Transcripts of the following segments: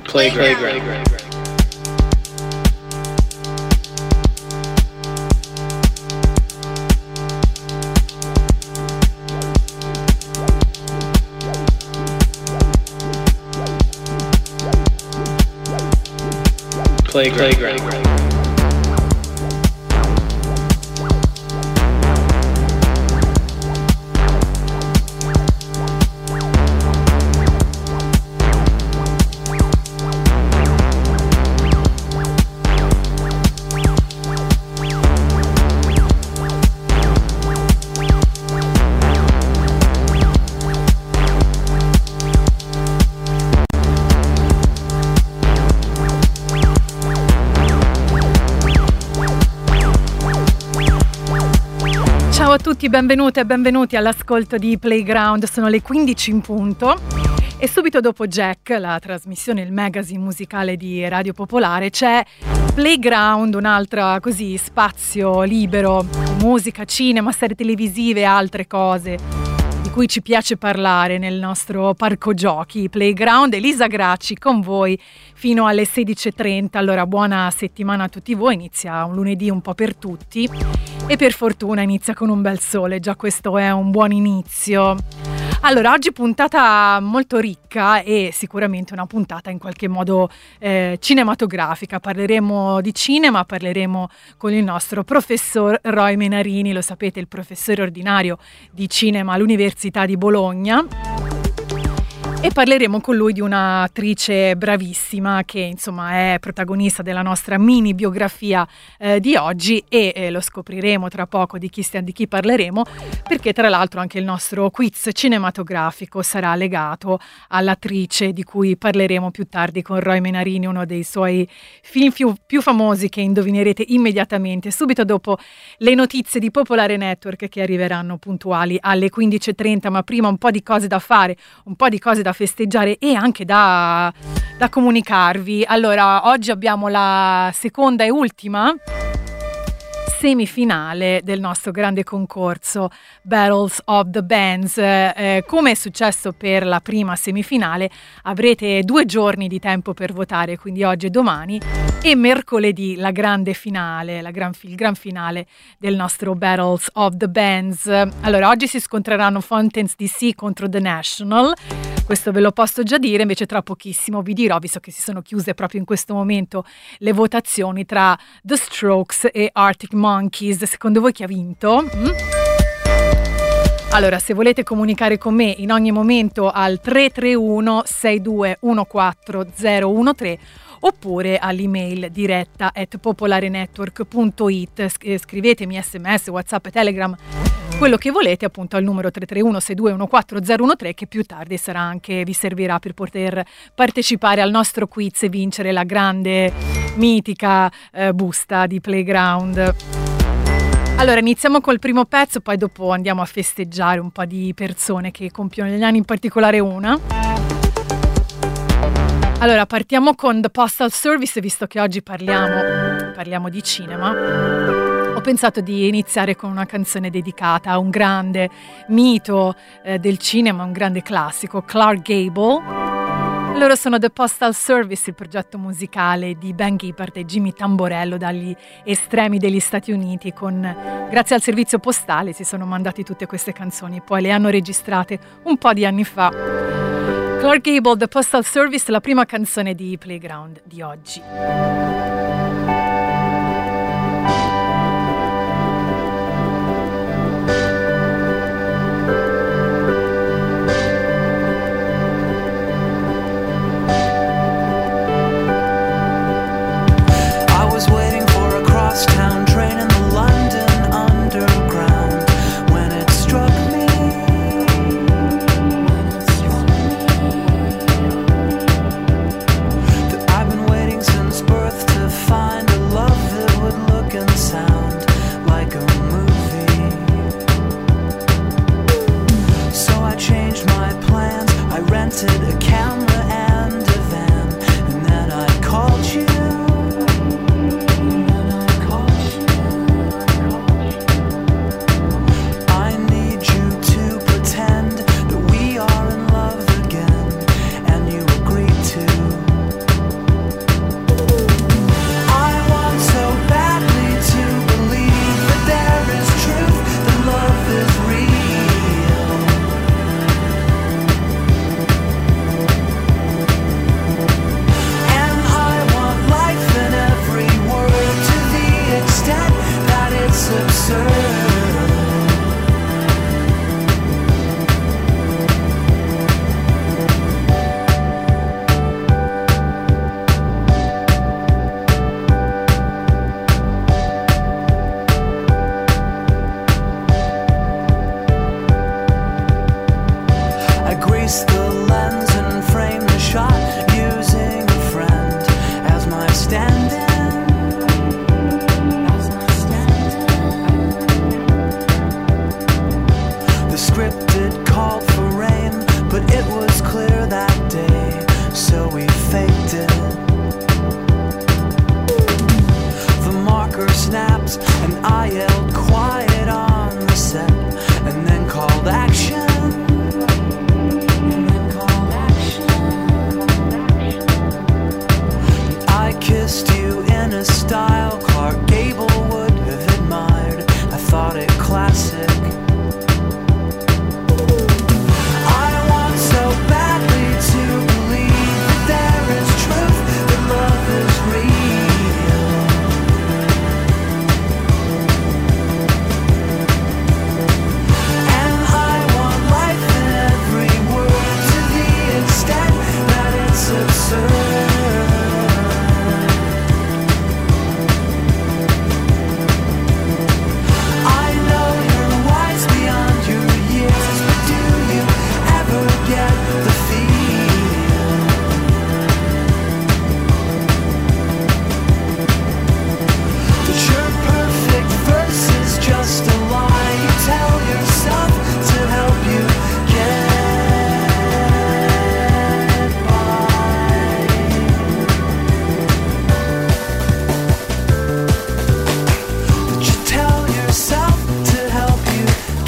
Playground. Playground. Ciao a tutti, benvenute e benvenuti all'ascolto di Playground. Sono le 15 in punto e subito dopo Jack, la trasmissione, il magazine musicale di Radio Popolare, c'è Playground, un'altra così spazio libero, musica, cinema, serie televisive e altre cose di cui ci piace parlare nel nostro parco giochi Playground. Elisa Gracci con voi fino alle 16:30. Allora, buona settimana a tutti voi. Inizia un lunedì un po' per tutti e per fortuna inizia con un bel sole, già questo è un buon inizio. Allora, oggi puntata molto ricca e sicuramente una puntata in qualche modo cinematografica. Parleremo di cinema, parleremo con il nostro professor Roy Menarini, lo sapete, il professore ordinario di cinema all'Università di Bologna. E parleremo con lui di un'attrice bravissima che insomma è protagonista della nostra mini biografia di oggi e lo scopriremo tra poco di chi parleremo, perché tra l'altro anche il nostro quiz cinematografico sarà legato all'attrice di cui parleremo più tardi con Roy Menarini, uno dei suoi film più famosi che indovinerete immediatamente subito dopo le notizie di Popolare Network che arriveranno puntuali alle 15:30, ma prima un po' di cose da fare, un po' di cose da festeggiare e anche da comunicarvi. Allora, oggi abbiamo la seconda e ultima semifinale del nostro grande concorso Battles of the Bands. Come è successo per la prima semifinale, avrete 2 giorni di tempo per votare, quindi oggi e domani, e mercoledì la grande finale, il gran finale del nostro Battles of the Bands. Allora, oggi si scontreranno Fountains DC contro The National. Questo ve lo posso già dire, invece tra pochissimo vi dirò, visto che si sono chiuse proprio in questo momento le votazioni tra The Strokes e Arctic Monkeys. Secondo voi chi ha vinto? Allora, se volete comunicare con me in ogni momento al 331 6214 013 oppure all'email diretta @popolarenetwork.it. Scrivetemi SMS, WhatsApp e Telegram, quello che volete, appunto al numero 331 6214 013, che più tardi vi servirà per poter partecipare al nostro quiz e vincere la grande mitica busta di Playground. Allora, iniziamo col primo pezzo, poi dopo andiamo a festeggiare un po' di persone che compiono gli anni, in particolare una. Allora, partiamo con The Postal Service, visto che oggi parliamo di cinema. Ho pensato di iniziare con una canzone dedicata a un grande mito del cinema, un grande classico, Clark Gable. Loro sono The Postal Service, il progetto musicale di Ben Gibbard e Jimmy Tamborello dagli estremi degli Stati Uniti. Grazie al servizio postale si sono mandati tutte queste canzoni e poi le hanno registrate un po' di anni fa. Clark Gable, The Postal Service, la prima canzone di Playground di oggi. Town train in the London Underground when it struck me that I've been waiting since birth to find a love that would look and sound like a movie. So I changed my plans, I rented a camera and a van, and then I called you. lens and frame the shot using a friend as my stand-in. The scripted called for rain, but it was clear that day, so we faked it. The marker snaps and I yelled quiet on the set, and then called action. I kissed you in a style Clark Gable would have admired. I thought it classic. I want so badly to believe that there is truth, that love is real. And I want life in every word to the extent that it's absurd. I know you're wise beyond your years, but do you ever get the feel that your perfect verse is just a lie you tell yourself to help you get by? That you tell yourself to help you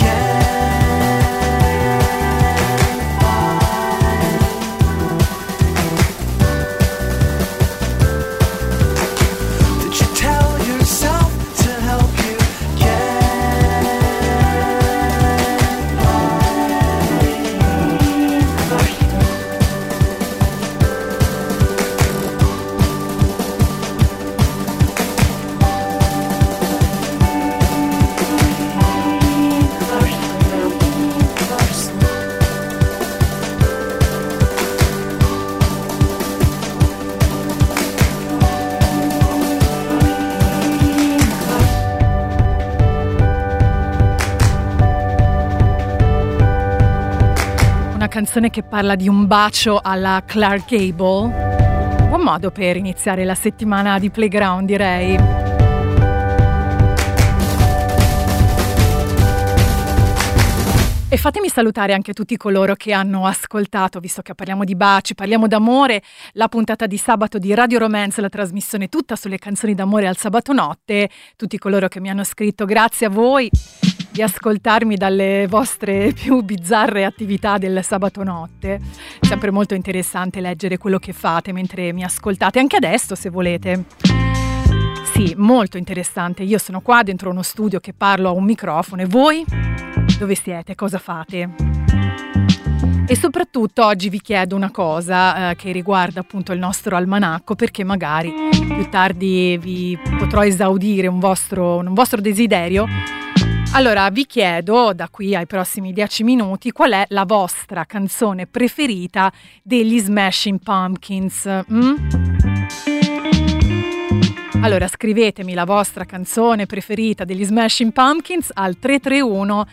get by. That you tell yourself to help you get Una canzone che parla di un bacio alla Clark Gable. Buon modo per iniziare la settimana di Playground, direi. E fatemi salutare anche tutti coloro che hanno ascoltato, visto che parliamo di baci, parliamo d'amore, la puntata di sabato di Radio Romance, la trasmissione tutta sulle canzoni d'amore al sabato notte. Tutti coloro che mi hanno scritto, grazie a voi di ascoltarmi dalle vostre più bizzarre attività del sabato notte. Sempre molto interessante leggere quello che fate mentre mi ascoltate, anche adesso se volete. Sì, molto interessante. Io sono qua dentro uno studio che parlo a un microfono e voi dove siete? Cosa fate? E soprattutto oggi vi chiedo una cosa che riguarda appunto il nostro almanacco, perché magari più tardi vi potrò esaudire un vostro desiderio. Allora vi chiedo da qui ai prossimi 10 minuti qual è la vostra canzone preferita degli Smashing Pumpkins. Allora scrivetemi la vostra canzone preferita degli Smashing Pumpkins al 331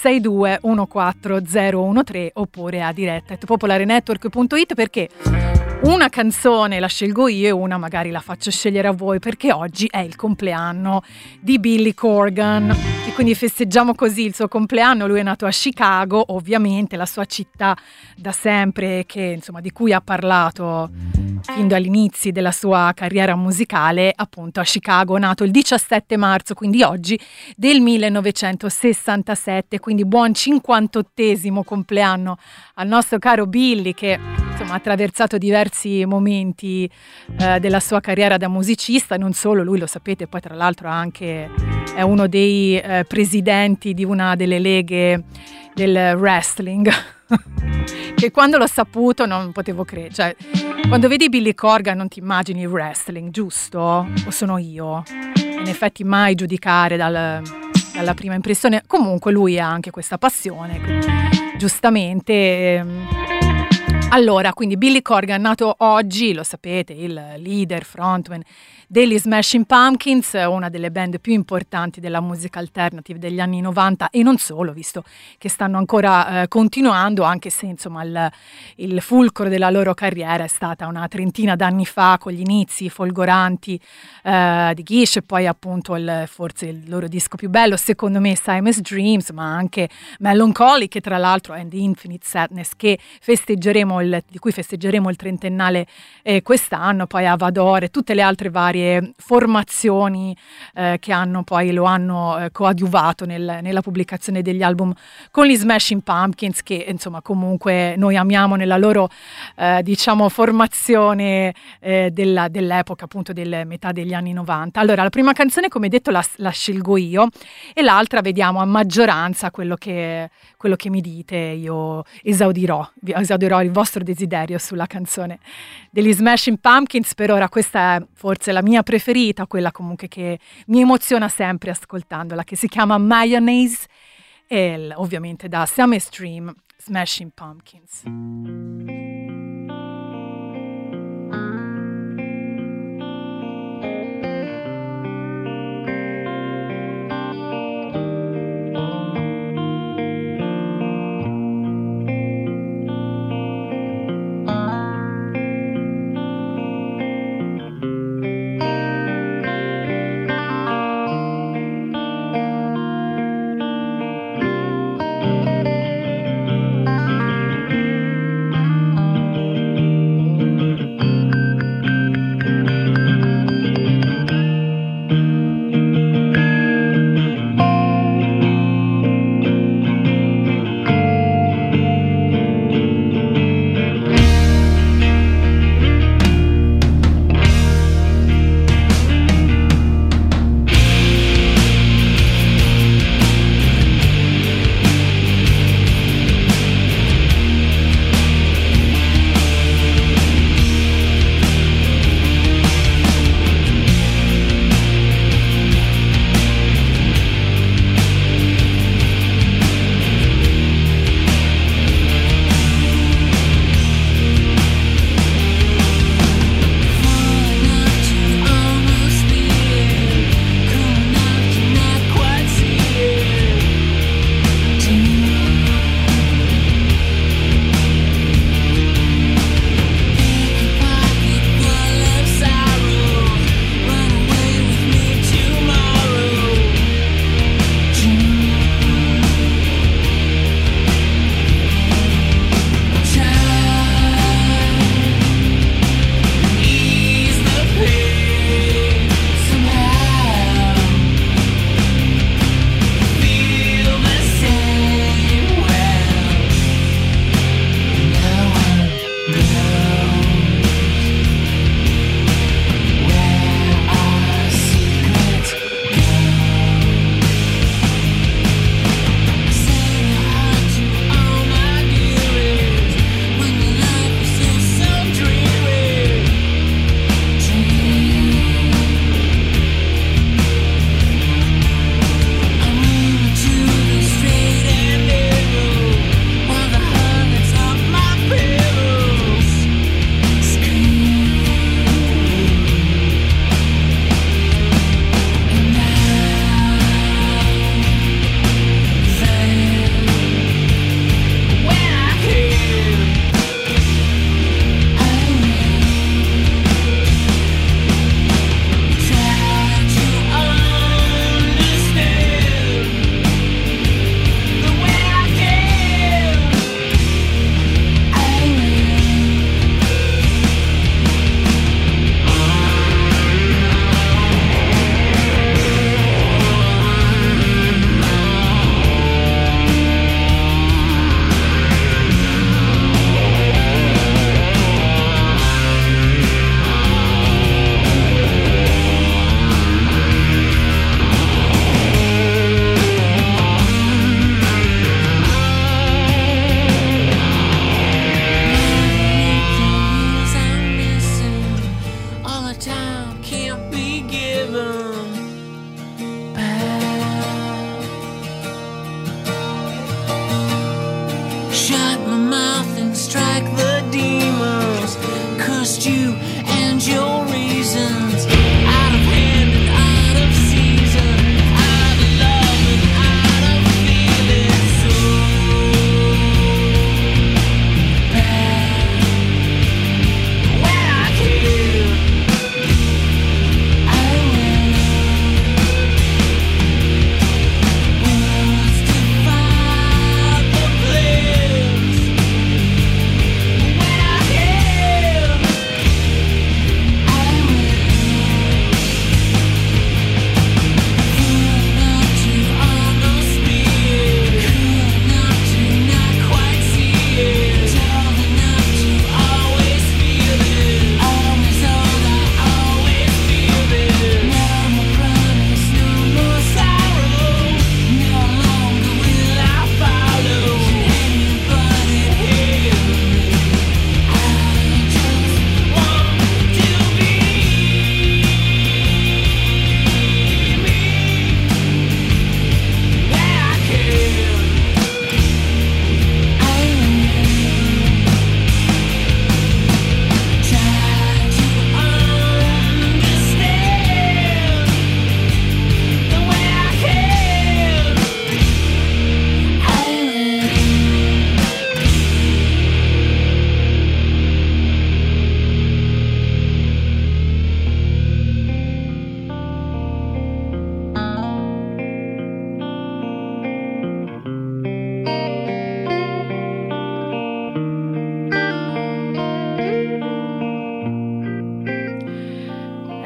6214013 oppure a diretta@popolarenetwork.it, perché una canzone la scelgo io e una magari la faccio scegliere a voi, perché oggi è il compleanno di Billy Corgan e quindi festeggiamo così il suo compleanno. Lui è nato a Chicago, ovviamente la sua città da sempre, che insomma di cui ha parlato fin dagli inizi della sua carriera musicale, appunto a Chicago, nato il 17 marzo, quindi oggi, del 1967, quindi buon 58esimo compleanno al nostro caro Billy, che insomma ha attraversato diversi momenti della sua carriera da musicista. Non solo, lui lo sapete, poi tra l'altro anche è uno dei presidenti di una delle leghe del wrestling che quando l'ho saputo non potevo credere, cioè quando vedi Billy Corgan non ti immagini il wrestling, giusto? O sono io? In effetti mai giudicare dalla prima impressione. Comunque lui ha anche questa passione, giustamente. Allora, quindi Billy Corgan, nato oggi, lo sapete, il leader, frontman degli Smashing Pumpkins, una delle band più importanti della musica alternative degli anni 90 e non solo, visto che stanno ancora continuando, anche se insomma il fulcro della loro carriera è stata una trentina d'anni fa, con gli inizi folgoranti di Gish, e poi appunto forse il loro disco più bello, secondo me, Siamese Dreams, ma anche Melancholy, che tra l'altro è The Infinite Sadness, che di cui festeggeremo il trentennale quest'anno, poi Avador e tutte le altre varie formazioni che lo hanno coadiuvato nella pubblicazione degli album con gli Smashing Pumpkins, che insomma comunque noi amiamo nella loro diciamo formazione dell'epoca, appunto della metà degli anni 90. Allora, la prima canzone, come detto, la scelgo io, e l'altra vediamo a maggioranza quello che mi dite. Io esaudirò il vostro desiderio sulla canzone degli Smashing Pumpkins. Per ora questa è forse la mia preferita, quella comunque che mi emoziona sempre ascoltandola, che si chiama Mayonnaise, e ovviamente da Siamese Dream, Smashing Pumpkins.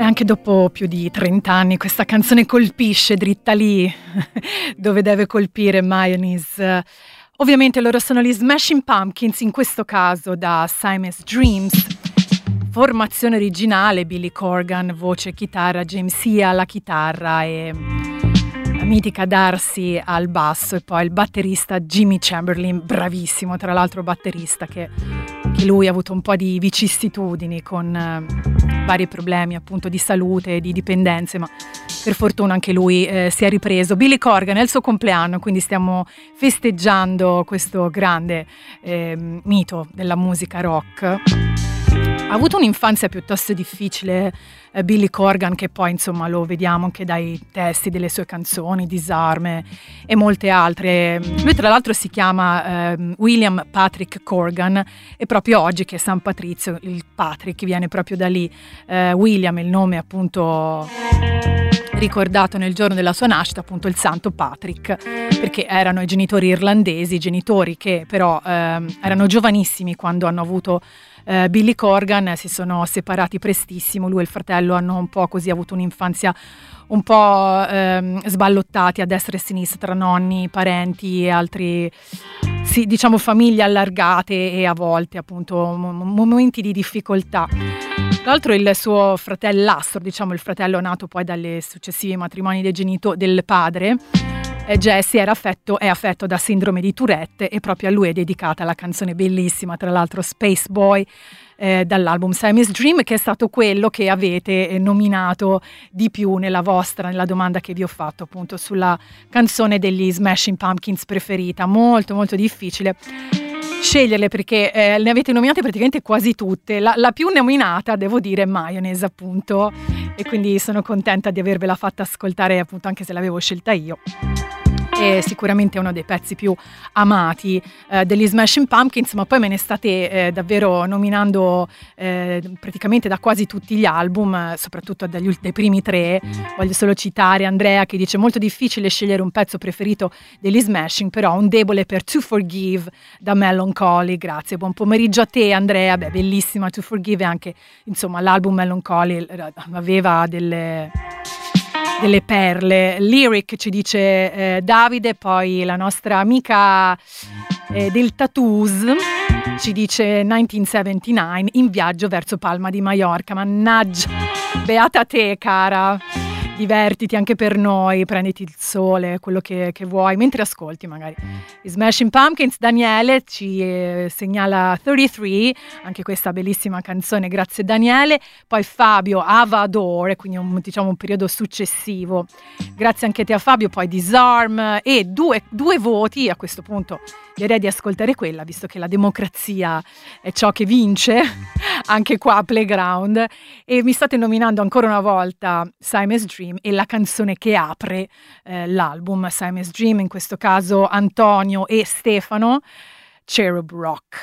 anche dopo più di 30 anni questa canzone colpisce dritta lì dove deve colpire, Mayonnaise. Ovviamente loro sono gli Smashing Pumpkins, in questo caso da Siamese Dreams. Formazione originale: Billy Corgan, voce e chitarra, James Sia alla chitarra e la mitica Darcy al basso, e poi il batterista Jimmy Chamberlin, bravissimo, tra l'altro batterista che lui ha avuto un po' di vicissitudini con vari problemi appunto di salute e di dipendenze, ma per fortuna anche lui si è ripreso. Billy Corgan è il suo compleanno, quindi stiamo festeggiando questo grande mito della musica rock. Ha avuto un'infanzia piuttosto difficile Billy Corgan, che poi insomma lo vediamo anche dai testi delle sue canzoni, Disarme e molte altre. Lui tra l'altro si chiama William Patrick Corgan, e proprio oggi che è San Patrizio il Patrick viene proprio da lì. William è il nome appunto ricordato nel giorno della sua nascita, appunto il Santo Patrick, perché erano i genitori irlandesi, genitori che però erano giovanissimi quando hanno avuto Billy Corgan, si sono separati prestissimo, lui e il fratello hanno un po' così avuto un'infanzia un po' sballottati a destra e a sinistra tra nonni, parenti e altri, sì, diciamo famiglie allargate, e a volte appunto momenti di difficoltà. Tra l'altro il suo fratellastro, diciamo il fratello nato poi dalle successivi matrimoni del padre, Jesse è affetto da sindrome di Tourette, e proprio a lui è dedicata la canzone bellissima, tra l'altro Space Boy, dall'album Siamese Dream, che è stato quello che avete nominato di più nella domanda che vi ho fatto appunto sulla canzone degli Smashing Pumpkins preferita. Molto molto difficile sceglierle, perché ne avete nominate praticamente quasi tutte. La più nominata, devo dire, è Mayonnaise appunto, e quindi sono contenta di avervela fatta ascoltare appunto, anche se l'avevo scelta io. E sicuramente è uno dei pezzi più amati degli Smashing Pumpkins, ma poi me ne state davvero nominando praticamente da quasi tutti gli album, soprattutto dai primi 3. Voglio solo citare Andrea che dice: molto difficile scegliere un pezzo preferito degli Smashing, però un debole per To Forgive da Melancholy. Grazie, buon pomeriggio a te Andrea. Beh, bellissima To Forgive, e anche insomma l'album Melancholy aveva delle perle. Lyric ci dice Davide, poi la nostra amica del Tattoos ci dice 1979, in viaggio verso Palma di Mallorca. Mannaggia, beata te cara, divertiti anche per noi, prenditi il sole, quello che vuoi, mentre ascolti magari i Smashing Pumpkins. Daniele ci segnala 33, anche questa bellissima canzone, grazie Daniele. Poi Fabio, Avador, quindi un periodo successivo, grazie anche a te a Fabio. Poi Disarm, e due voti. A questo punto direi di ascoltare quella, visto che la democrazia è ciò che vince anche qua a Playground. E mi state nominando ancora una volta Siamese Dream e la canzone che apre l'album Siamese Dream, in questo caso Antonio e Stefano, Cherub Rock.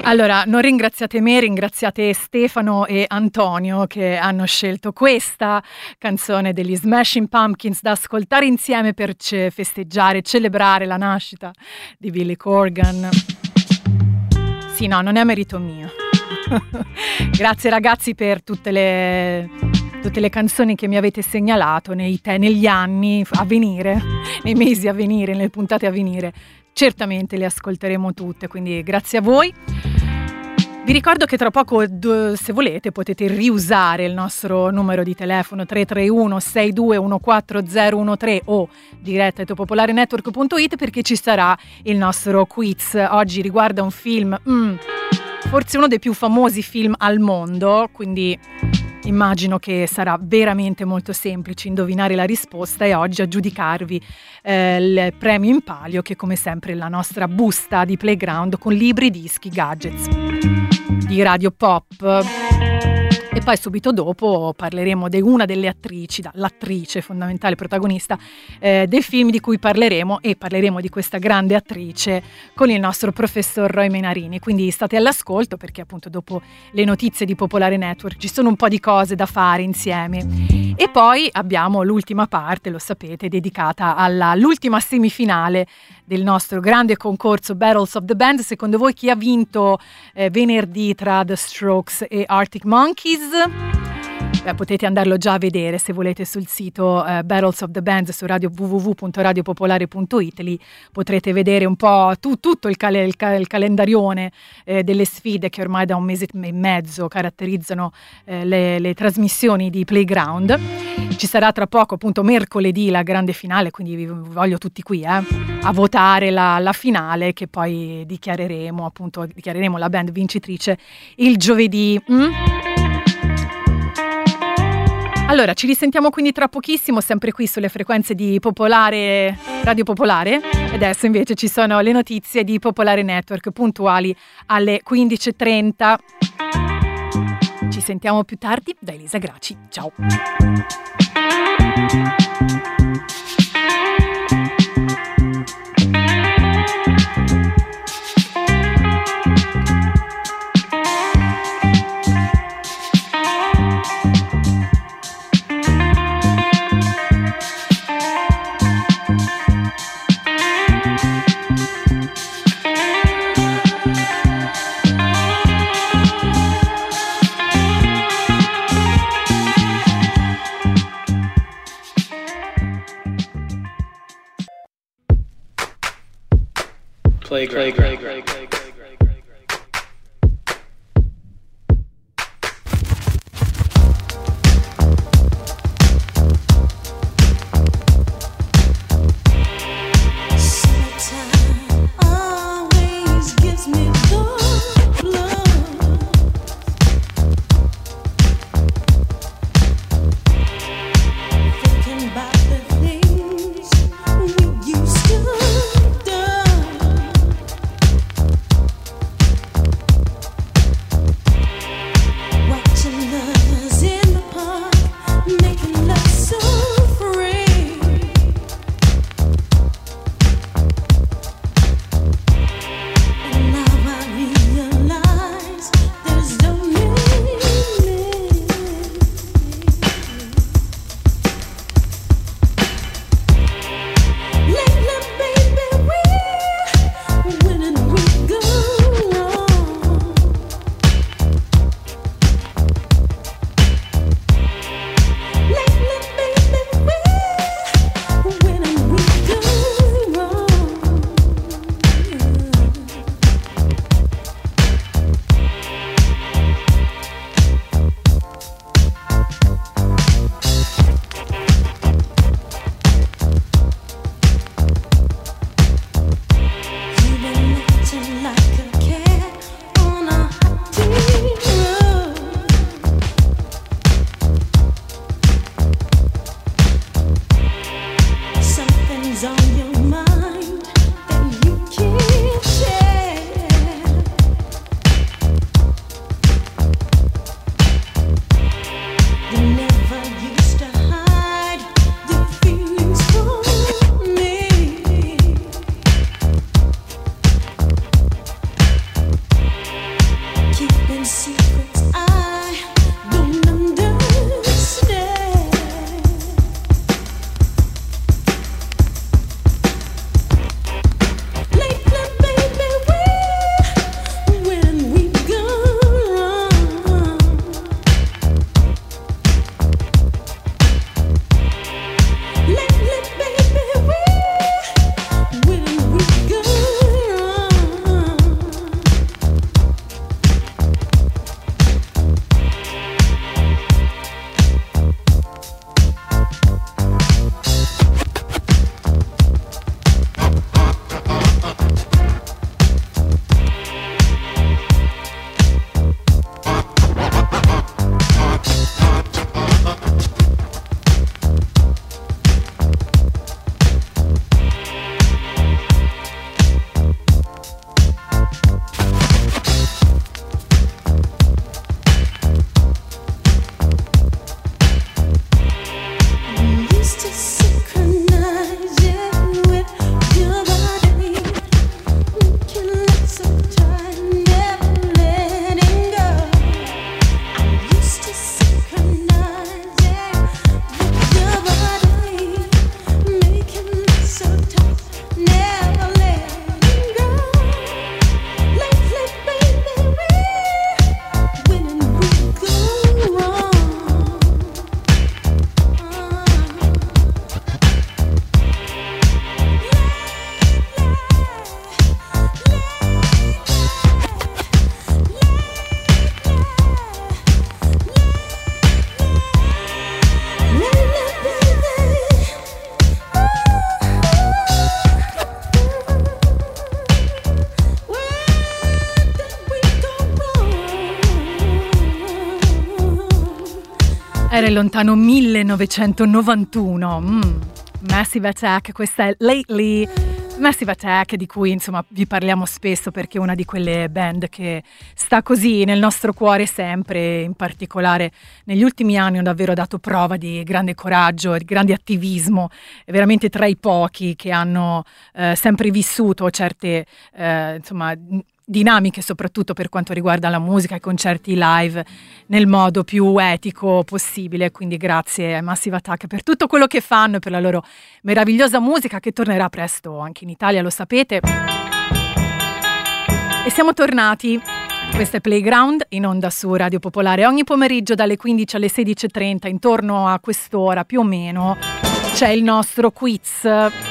Allora, non ringraziate me, ringraziate Stefano e Antonio che hanno scelto questa canzone degli Smashing Pumpkins da ascoltare insieme per festeggiare, celebrare la nascita di Billy Corgan. Sì, no, non è merito mio. Grazie ragazzi per tutte le canzoni che mi avete segnalato negli anni a venire, nei mesi a venire, nelle puntate a venire. Certamente le ascolteremo tutte, quindi grazie a voi. Vi ricordo che tra poco, se volete, potete riusare il nostro numero di telefono 331 6214013 o diretta@popolarenetwork.it, perché ci sarà il nostro quiz. Oggi riguarda un film, forse uno dei più famosi film al mondo, quindi immagino che sarà veramente molto semplice indovinare la risposta e oggi aggiudicarvi il premio in palio, che come sempre è la nostra busta di Playground con libri, dischi, gadgets di Radio Pop. E poi subito dopo parleremo di una delle attrici, l'attrice fondamentale protagonista del film di cui parleremo, e parleremo di questa grande attrice con il nostro professor Roy Menarini. Quindi state all'ascolto, perché appunto dopo le notizie di Popolare Network ci sono un po' di cose da fare insieme. E poi abbiamo l'ultima parte, lo sapete, dedicata all'ultima semifinale del nostro grande concorso Battles of the Band. Secondo voi chi ha vinto venerdì tra The Strokes e Arctic Monkeys? Potete andarlo già a vedere se volete sul sito Battles of the Band su www.radiopopolare.it. Lì potrete vedere un po' tutto il calendarione delle sfide che ormai da un mese e mezzo caratterizzano le trasmissioni di Playground. Ci sarà tra poco, appunto, mercoledì la grande finale, quindi vi voglio tutti qui a votare la finale, che poi dichiareremo la band vincitrice il giovedì. Allora, ci risentiamo quindi tra pochissimo, sempre qui sulle frequenze di Popolare, Radio Popolare. E adesso invece ci sono le notizie di Popolare Network, puntuali alle 15:30. Ci sentiamo più tardi da Elisa Graci. Ciao! Playground. lontano 1991. Massive Attack, questa è Lately. Massive Attack, di cui insomma vi parliamo spesso perché è una di quelle band che sta così nel nostro cuore sempre, in particolare negli ultimi anni hanno davvero dato prova di grande coraggio e di grande attivismo, è veramente tra i pochi che hanno sempre vissuto certe insomma dinamiche, soprattutto per quanto riguarda la musica e i concerti live, nel modo più etico possibile. Quindi grazie a Massive Attack per tutto quello che fanno e per la loro meravigliosa musica, che tornerà presto anche in Italia, lo sapete. E siamo tornati. Questo è Playground, in onda su Radio Popolare. Ogni pomeriggio dalle 15 alle 16:30, intorno a quest'ora più o meno, c'è il nostro quiz.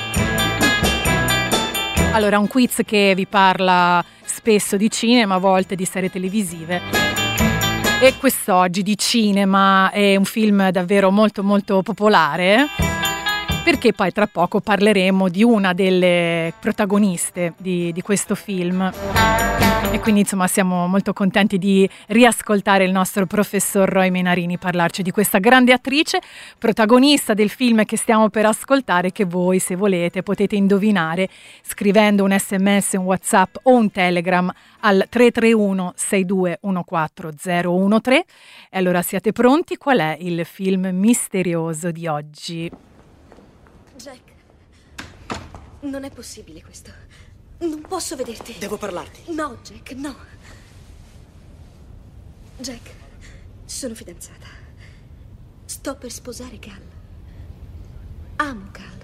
Allora, un quiz che vi parla spesso di cinema, a volte di serie televisive, e quest'oggi di cinema. È un film davvero molto molto popolare, perché poi tra poco parleremo di una delle protagoniste di questo film, e quindi insomma siamo molto contenti di riascoltare il nostro professor Roy Menarini parlarci di questa grande attrice protagonista del film che stiamo per ascoltare, che voi, se volete, potete indovinare scrivendo un SMS, un WhatsApp o un Telegram al 331 6214013. E allora, siate pronti? Qual è il film misterioso di oggi? Jack, non è possibile questo. Non posso vederti. Devo parlarti. No, Jack, no. Jack, sono fidanzata. Sto per sposare Cal. Amo Cal.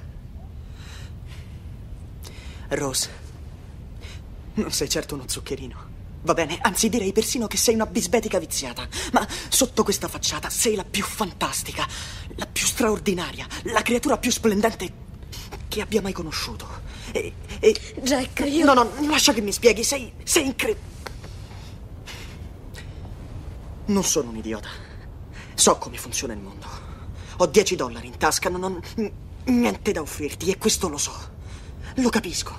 Rose, non sei certo uno zuccherino. Va bene, anzi direi persino che sei una bisbetica viziata. Ma sotto questa facciata sei la più fantastica, la più straordinaria, la creatura più splendente che abbia mai conosciuto. Jack, io... No, lascia che mi spieghi, sei incredibile. Non sono un idiota. So come funziona il mondo. Ho $10 in tasca, non ho niente da offrirti, e questo lo so. Lo capisco.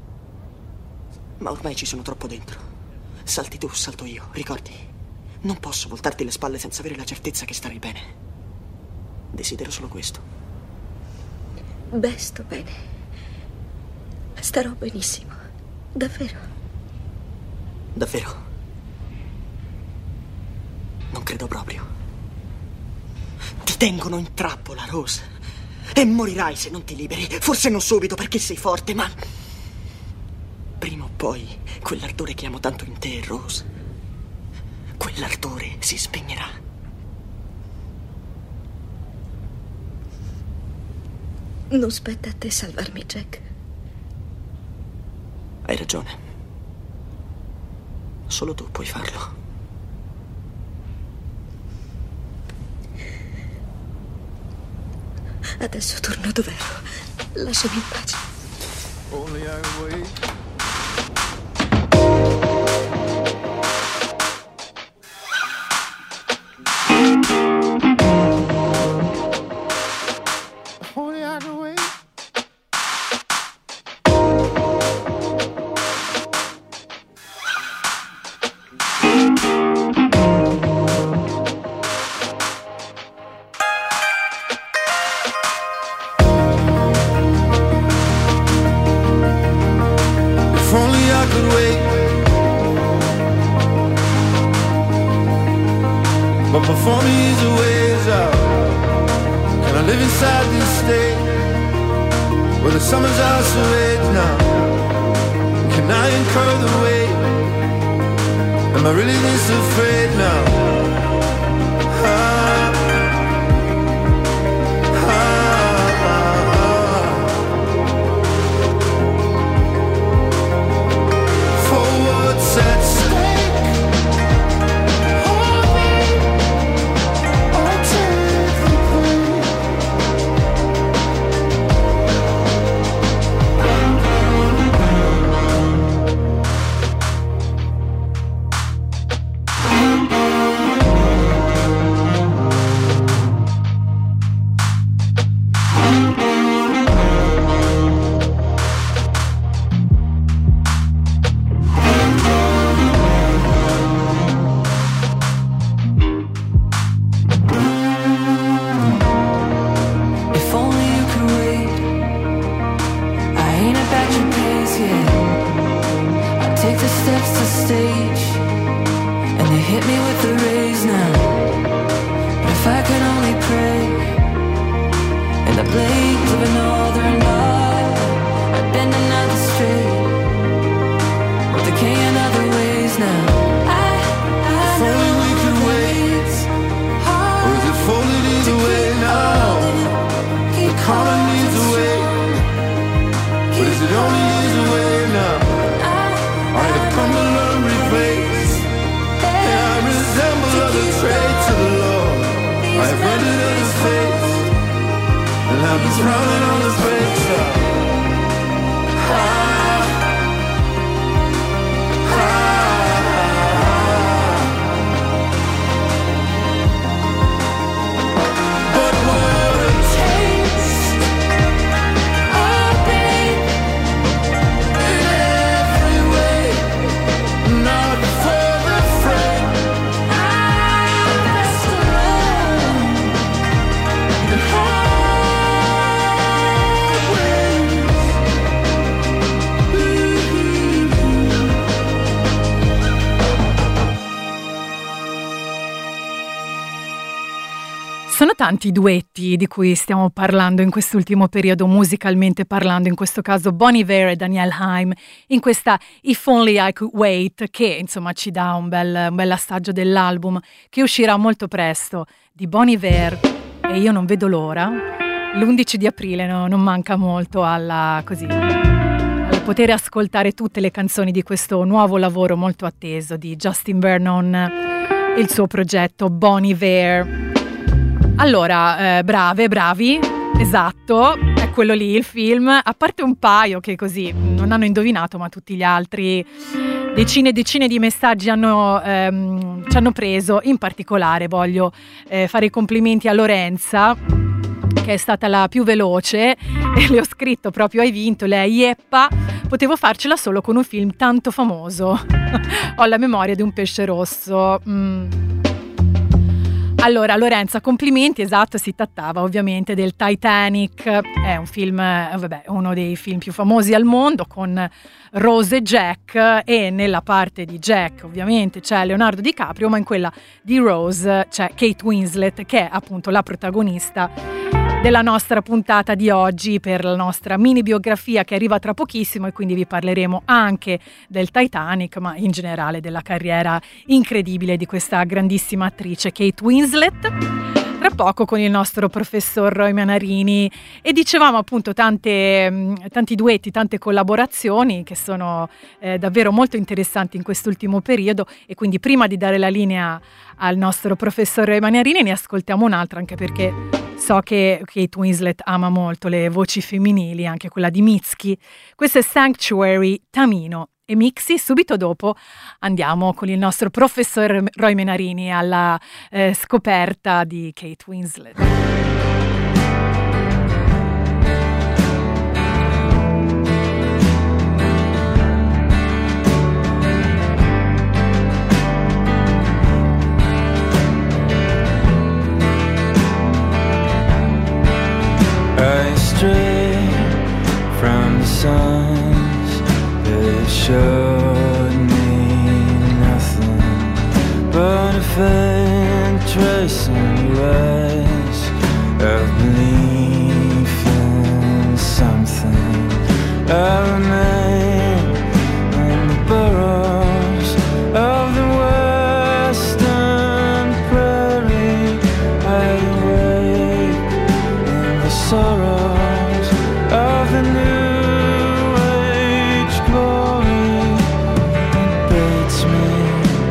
Ma ormai ci sono troppo dentro. Salti tu, salto io, ricordi? Non posso voltarti le spalle senza avere la certezza che starai bene. Desidero solo questo. Beh, sto bene. Starò benissimo. Davvero. Davvero? Non credo proprio. Ti tengono in trappola, Rose. E morirai se non ti liberi. Forse non subito perché sei forte, ma... prima o poi quell'ardore che amo tanto in te, Rose, quell'ardore si spegnerà. Non spetta a te salvarmi, Jack. Hai ragione. Solo tu puoi farlo. Adesso torno dov'ero. Lasciami in pace. Only I wait. Only I can wait. If only I could wait. But before me is a ways out. Can I live inside this state where the summers are so late now? Can I incur the weight? Am I really this afraid now? For what's at stake? Hold me or take the pain. drumming on the brakes. But what a taste of pain in every way. Not for the frail. I'm best alone. The Sono tanti i duetti di cui stiamo parlando in quest'ultimo periodo, musicalmente parlando, in questo caso Bon Iver e Danielle Haim, in questa If Only I Could Wait, che insomma ci dà un bel assaggio dell'album che uscirà molto presto, di Bon Iver, e io non vedo l'ora. L'11 di aprile non manca molto al poter ascoltare tutte le canzoni di questo nuovo lavoro molto atteso di Justin Vernon e il suo progetto Bon Iver. Allora, bravi, esatto, è quello lì il film, a parte un paio che così non hanno indovinato, ma tutti gli altri, decine e decine di messaggi ci hanno preso. In particolare voglio fare i complimenti a Lorenza, che è stata la più veloce, e le ho scritto proprio: hai vinto. Lei: yeppa, potevo farcela solo con un film tanto famoso. Ho la memoria di un pesce rosso. Allora, Lorenza, complimenti, esatto, si trattava ovviamente del Titanic, è un film, uno dei film più famosi al mondo, con Rose e Jack, e nella parte di Jack ovviamente c'è Leonardo DiCaprio, ma in quella di Rose c'è Kate Winslet, che è appunto la protagonista della nostra puntata di oggi, per la nostra mini biografia che arriva tra pochissimo, e quindi vi parleremo anche del Titanic, ma in generale della carriera incredibile di questa grandissima attrice Kate Winslet, tra poco con il nostro professor Roy Manarini. E dicevamo appunto tanti duetti, tante collaborazioni che sono davvero molto interessanti in quest'ultimo periodo, e quindi prima di dare la linea al nostro professor Roy Manarini ne ascoltiamo un'altra, anche perché so che Kate Winslet ama molto le voci femminili, anche quella di Mitski. Questo è Sanctuary, Tamino e Mixi. Subito dopo andiamo con il nostro professor Roy Manarini alla scoperta di Kate Winslet. I stray from the signs that showed me nothing but a faint trace in your eyes of belief in something. I remain in the burrows of the western prairie. I awake in the sorrows of the new age glory. It baits me.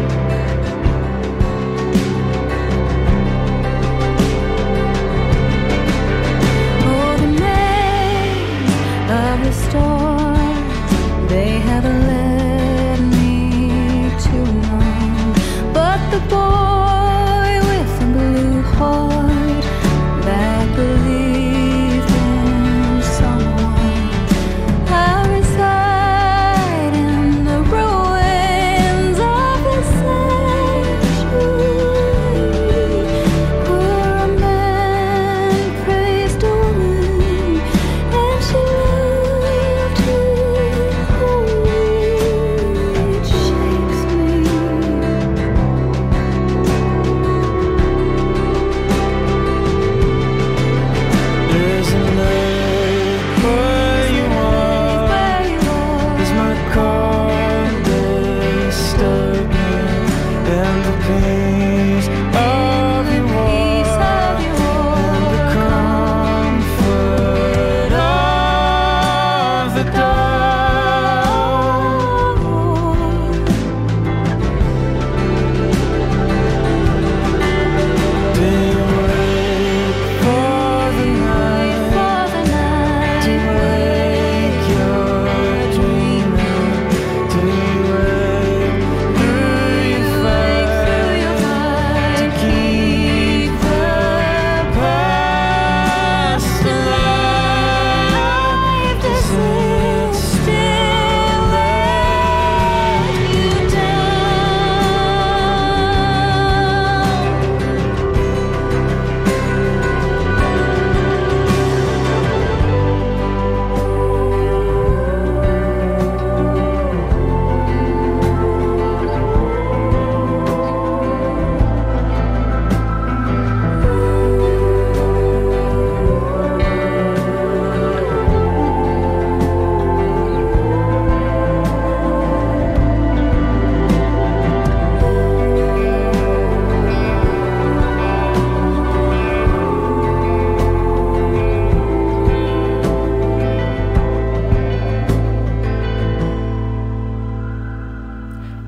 Oh, the maze of the stars, they haven't led me too long. But the boy with the blue heart that believed in someone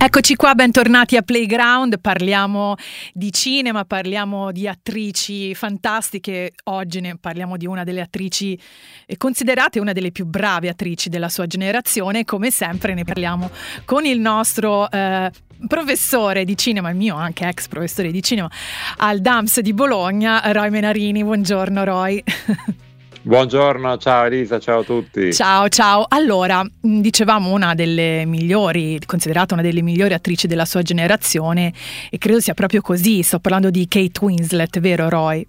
Eccoci qua, bentornati a Playground. Parliamo di cinema, parliamo di attrici fantastiche. Oggi ne parliamo di una delle attrici considerate una delle più brave attrici della sua generazione. Come sempre ne parliamo con il nostro professore di cinema, il mio anche ex professore di cinema al DAMS di Bologna, Roy Menarini. Buongiorno Roy. Buongiorno, ciao Elisa, ciao a tutti. Ciao. Allora, dicevamo una delle migliori, considerata una delle migliori attrici della sua generazione, e credo sia proprio così. Sto parlando di Kate Winslet, vero Roy?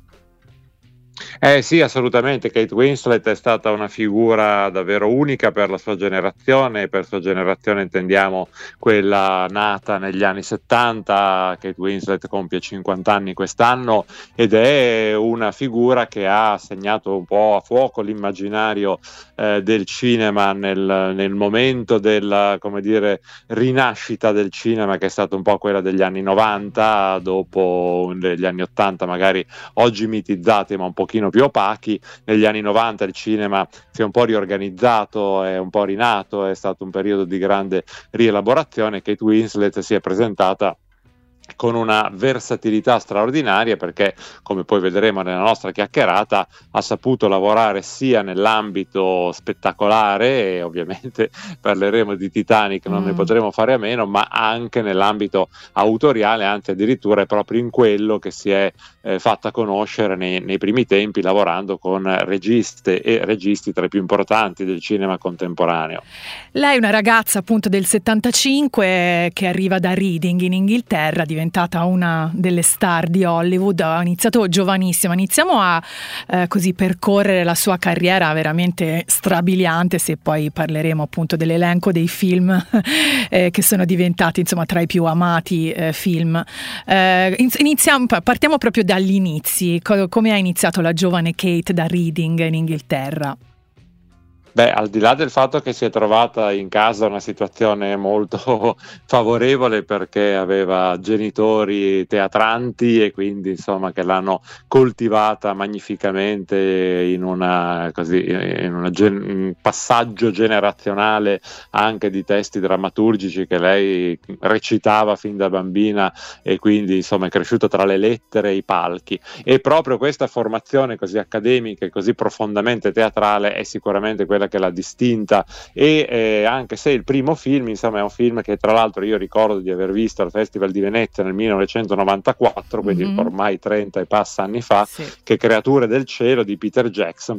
Sì, assolutamente. Kate Winslet è stata una figura davvero unica per la sua generazione. Per sua generazione intendiamo quella nata negli anni 70. Kate Winslet compie 50 anni quest'anno ed è una figura che ha segnato un po' a fuoco l'immaginario del cinema nel momento della, come dire, rinascita del cinema, che è stata un po' quella degli anni 90, dopo gli anni 80 magari oggi mitizzati ma un pochino più opachi. Negli anni 90 il cinema si è un po' riorganizzato, è un po' rinato, è stato un periodo di grande rielaborazione. Kate Winslet si è presentata con una versatilità straordinaria, perché, come poi vedremo nella nostra chiacchierata, ha saputo lavorare sia nell'ambito spettacolare, e ovviamente parleremo di Titanic, non ne potremo fare a meno, ma anche nell'ambito autoriale, anzi addirittura è proprio in quello che si è fatta conoscere nei primi tempi, lavorando con registe e registi tra i più importanti del cinema contemporaneo. Lei è una ragazza appunto del 75 che arriva da Reading in Inghilterra, diventata una delle star di Hollywood. Ha iniziato giovanissima. Iniziamo a così percorrere la sua carriera veramente strabiliante, se poi parleremo appunto dell'elenco dei film che sono diventati insomma tra i più amati film. Partiamo proprio dagli inizi. Come ha iniziato la giovane Kate da Reading in Inghilterra? Beh, al di là del fatto che si è trovata in casa una situazione molto favorevole, perché aveva genitori teatranti e quindi insomma che l'hanno coltivata magnificamente in un passaggio generazionale anche di testi drammaturgici che lei recitava fin da bambina, e quindi insomma è cresciuta tra le lettere e i palchi, e proprio questa formazione così accademica e così profondamente teatrale è sicuramente quella che l'ha distinta. E anche se il primo film insomma è un film che tra l'altro io ricordo di aver visto al Festival di Venezia nel 1994, quindi ormai 30 e passa anni fa, sì, che Creature del cielo di Peter Jackson,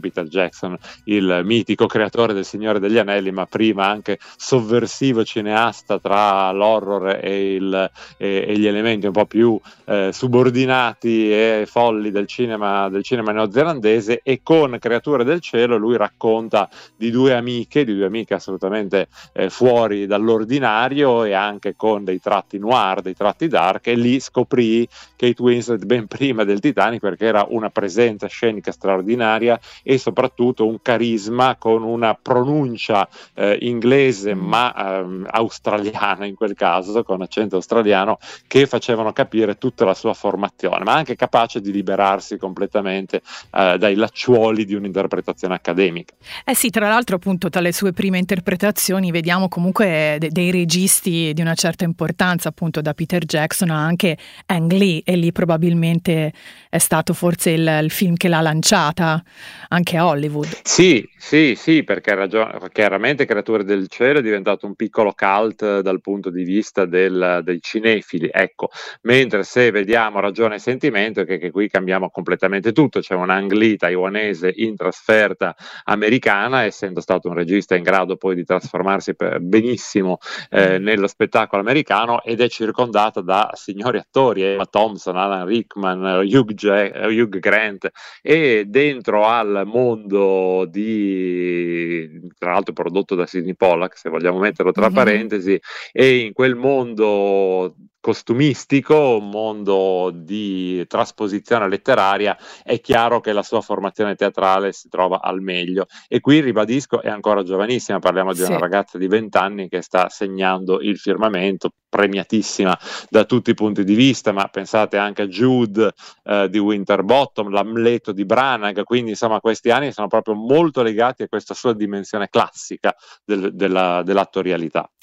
il mitico creatore del Signore degli Anelli, ma prima anche sovversivo cineasta tra l'horror e gli elementi un po' più subordinati e folli del cinema neozelandese. E con Creature del cielo lui racconta di due amiche assolutamente fuori dall'ordinario, e anche con dei tratti noir, dei tratti dark, e lì scoprì Kate Winslet ben prima del Titanic, perché era una presenza scenica straordinaria e soprattutto un carisma, con una pronuncia inglese ma australiana, in quel caso con accento australiano, che facevano capire tutta la sua formazione, ma anche capace di liberarsi completamente dai lacciuoli di un'interpretazione accademica. Sì, tra l'altro appunto tra le sue prime interpretazioni vediamo comunque dei registi di una certa importanza, appunto da Peter Jackson a anche Ang Lee, e lì probabilmente è stato forse il film che l'ha lanciata anche a Hollywood. Sì, perché chiaramente Creature del cielo è diventato un piccolo cult dal punto di vista dei cinefili, ecco, mentre se vediamo Ragione e sentimento, che qui cambiamo completamente tutto. C'è un Ang Lee taiwanese in trasferta americana, essendo stato un regista in grado poi di trasformarsi benissimo nello spettacolo americano, ed è circondata da signori attori, Emma Thompson, Alan Rickman, Hugh Grant, e dentro al mondo tra l'altro prodotto da Sidney Pollack, se vogliamo metterlo tra parentesi, e in quel mondo costumistico, un mondo di trasposizione letteraria, è chiaro che la sua formazione teatrale si trova al meglio. E qui ribadisco, è ancora giovanissima, parliamo di una ragazza di 20 anni che sta segnando il firmamento, premiatissima da tutti i punti di vista, ma pensate anche a Jude di Winterbottom, l'Amleto di Branagh, quindi insomma questi anni sono proprio molto legati a questa sua dimensione classica dell'attorialità.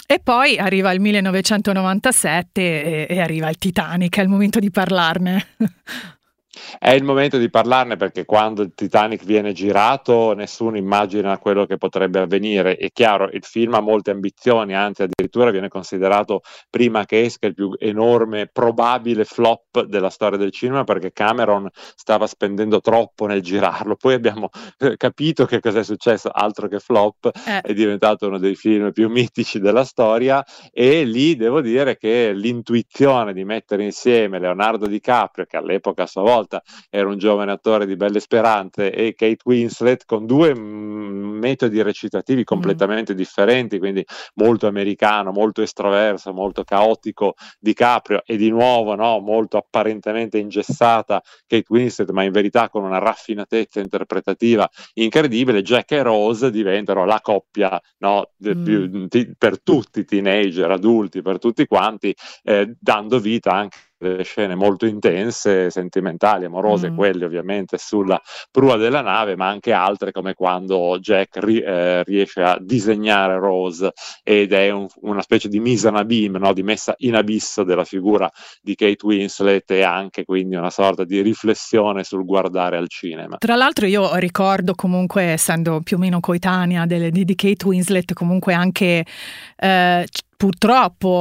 E poi arriva il 1997 e arriva il Titanic, è il momento di parlarne. È il momento di parlarne, perché quando il Titanic viene girato nessuno immagina quello che potrebbe avvenire. È chiaro, il film ha molte ambizioni, anzi addirittura viene considerato, prima che esca, il più enorme probabile flop della storia del cinema, perché Cameron stava spendendo troppo nel girarlo. Poi abbiamo capito che cos'è successo, altro che flop, è diventato uno dei film più mitici della storia, e lì devo dire che l'intuizione di mettere insieme Leonardo DiCaprio, che all'epoca a sua volta era un giovane attore di belle speranze, e Kate Winslet, con due metodi recitativi completamente differenti, quindi molto americano, molto estroverso, molto caotico DiCaprio, e di nuovo molto apparentemente ingessata Kate Winslet, ma in verità con una raffinatezza interpretativa incredibile. Jack e Rose diventano la coppia per tutti i teenager, adulti, per tutti quanti, dando vita anche delle scene molto intense, sentimentali, amorose, quelle ovviamente sulla prua della nave, ma anche altre, come quando Jack riesce a disegnare Rose ed è una specie di mise en abîme, di messa in abisso della figura di Kate Winslet, e anche quindi una sorta di riflessione sul guardare al cinema. Tra l'altro io ricordo, comunque, essendo più o meno coetanea di Kate Winslet, comunque anche purtroppo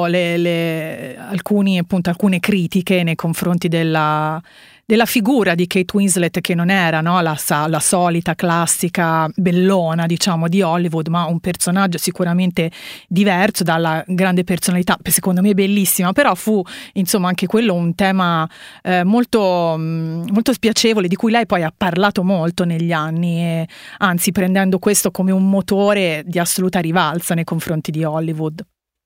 alcune critiche nei confronti della figura di Kate Winslet, che non era la solita classica bellona, diciamo, di Hollywood, ma un personaggio sicuramente diverso, dalla grande personalità, secondo me bellissima, però fu insomma anche quello un tema molto, molto spiacevole, di cui lei poi ha parlato molto negli anni, e anzi prendendo questo come un motore di assoluta rivalsa nei confronti di Hollywood.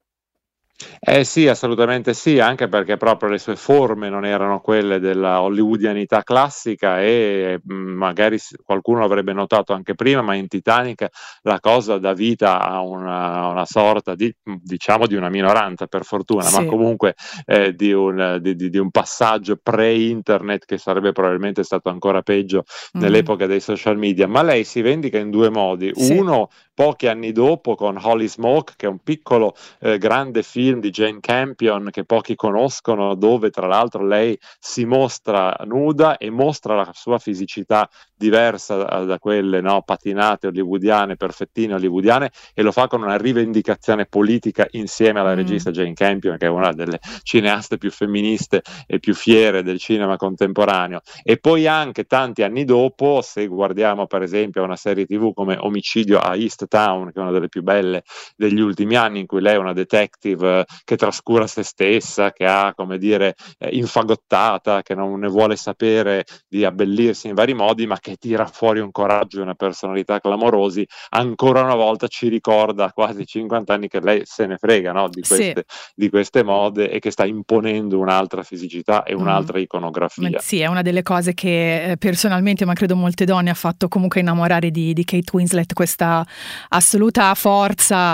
Sì, assolutamente sì, anche perché proprio le sue forme non erano quelle della hollywoodianità classica, e magari qualcuno l'avrebbe notato anche prima, ma in Titanic la cosa dà vita a una sorta di, diciamo, di una minoranza, per fortuna, sì, ma comunque di un passaggio pre-internet, che sarebbe probabilmente stato ancora peggio nell'epoca dei social media. Ma lei si vendica in due modi: uno pochi anni dopo con Holy Smoke, che è un piccolo grande film di Jane Campion che pochi conoscono, dove tra l'altro lei si mostra nuda e mostra la sua fisicità diversa da quelle patinate hollywoodiane, perfettine hollywoodiane, e lo fa con una rivendicazione politica insieme alla regista Jane Campion, che è una delle cineaste più femministe e più fiere del cinema contemporaneo. E poi anche tanti anni dopo, se guardiamo per esempio una serie TV come Omicidio a East Town, che è una delle più belle degli ultimi anni, in cui lei è una detective che trascura se stessa, che ha, come dire, infagottata, che non ne vuole sapere di abbellirsi in vari modi, ma che tira fuori un coraggio e una personalità clamorosi, ancora una volta ci ricorda a quasi 50 anni che lei se ne frega di queste mode, e che sta imponendo un'altra fisicità e un'altra iconografia. Sì, è una delle cose che personalmente, ma credo molte donne, ha fatto comunque innamorare di Kate Winslet, questa assoluta forza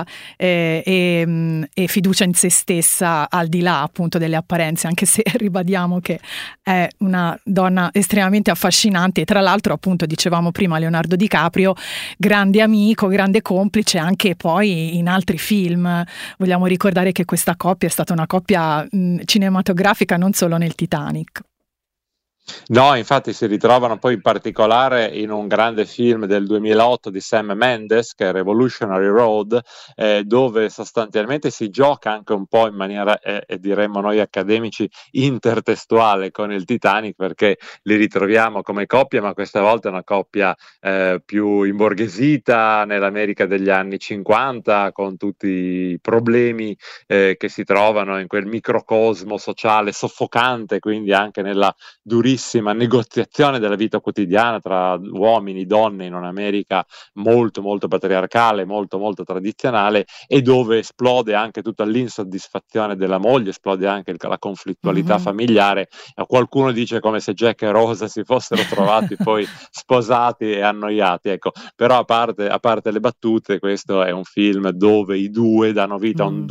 e fiducia in se stessa, al di là appunto delle apparenze, anche se ribadiamo che è una donna estremamente affascinante. E tra l'altro, appunto, dicevamo prima, Leonardo DiCaprio, grande amico, grande complice anche poi in altri film. Vogliamo ricordare che questa coppia è stata una coppia cinematografica non solo nel Titanic. No, infatti si ritrovano poi in particolare in un grande film del 2008 di Sam Mendes, che è Revolutionary Road, dove sostanzialmente si gioca anche un po' in maniera, diremmo noi accademici, intertestuale con il Titanic, perché li ritroviamo come coppia, ma questa volta è una coppia più imborghesita nell'America degli anni 50, con tutti i problemi che si trovano in quel microcosmo sociale soffocante, quindi anche nella durissima negoziazione della vita quotidiana tra uomini, donne, in un'America molto molto patriarcale, molto molto tradizionale, e dove esplode anche tutta l'insoddisfazione della moglie, esplode anche la conflittualità familiare. Qualcuno dice come se Jack e Rose si fossero trovati poi sposati e annoiati, ecco. Però a parte le battute, questo è un film dove i due danno vita a un duetto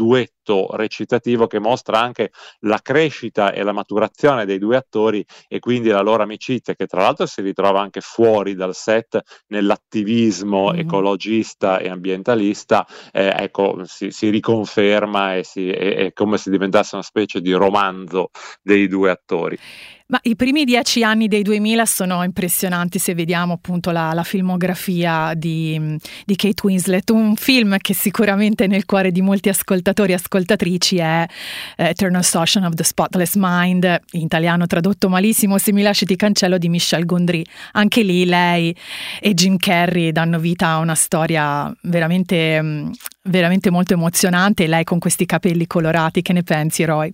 duetto recitativo che mostra anche la crescita e la maturazione dei due attori e quindi la loro amicizia, che tra l'altro si ritrova anche fuori dal set nell'attivismo ecologista e ambientalista. Ecco, si riconferma e è come se diventasse una specie di romanzo dei due attori. Ma i primi 10 anni dei 2000 sono impressionanti se vediamo appunto la filmografia di Kate Winslet, un film che sicuramente nel cuore di molti ascoltatori e ascoltatrici è Eternal Sunshine of the Spotless Mind, in italiano tradotto malissimo Se mi lasci ti cancello, di Michel Gondry. Anche lì lei e Jim Carrey danno vita a una storia veramente, veramente molto emozionante, lei con questi capelli colorati. Che ne pensi, Roy?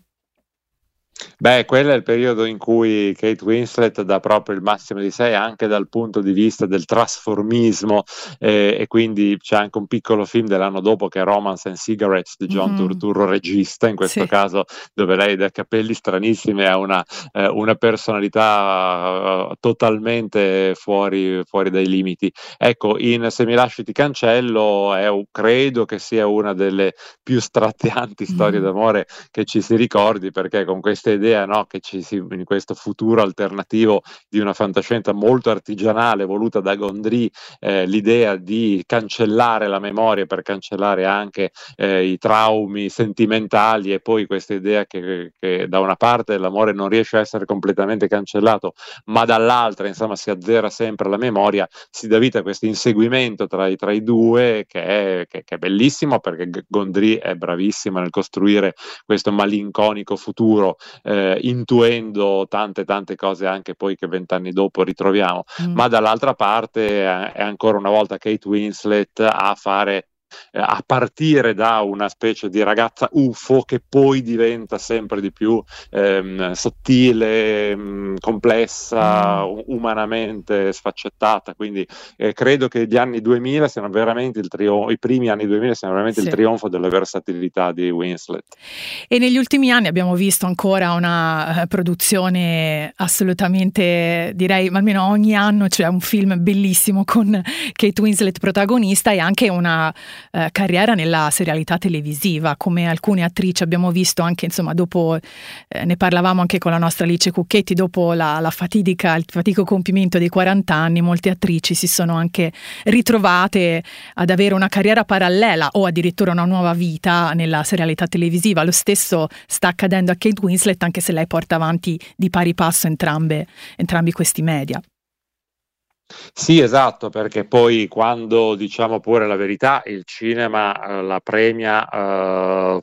Beh, quello è il periodo in cui Kate Winslet dà proprio il massimo di sé anche dal punto di vista del trasformismo, e quindi c'è anche un piccolo film dell'anno dopo che è Romance and Cigarettes di John Turturro, regista in questo caso, dove lei dai capelli stranissimi ha una personalità totalmente fuori dai limiti. Ecco, in Se mi lasci ti cancello credo che sia una delle più strazianti storie d'amore che ci si ricordi, perché con questa idea, no, che in questo futuro alternativo di una fantascienza molto artigianale voluta da Gondry, l'idea di cancellare la memoria per cancellare anche i traumi sentimentali, e poi questa idea che da una parte l'amore non riesce a essere completamente cancellato, ma dall'altra insomma si azzera sempre la memoria, si dà vita a questo inseguimento tra i due che è bellissimo, perché Gondry è bravissima nel costruire questo malinconico futuro, intuendo tante cose anche poi che 20 anni dopo ritroviamo, ma dall'altra parte è ancora una volta Kate Winslet a partire da una specie di ragazza UFO che poi diventa sempre di più sottile, complessa, umanamente sfaccettata. Quindi credo che gli anni 2000 siano veramente i primi anni 2000 siano veramente il trionfo della versatilità di Winslet. E negli ultimi anni abbiamo visto ancora una produzione assolutamente, direi almeno ogni anno c'è un film bellissimo con Kate Winslet protagonista, e anche una carriera nella serialità televisiva. Come alcune attrici abbiamo visto anche, insomma, dopo ne parlavamo anche con la nostra Alice Cucchetti, dopo il fatico compimento dei 40 anni, molte attrici si sono anche ritrovate ad avere una carriera parallela o addirittura una nuova vita nella serialità televisiva. Lo stesso sta accadendo a Kate Winslet, anche se lei porta avanti di pari passo entrambi questi media. Sì, esatto, perché poi quando, diciamo pure la verità, il cinema la premia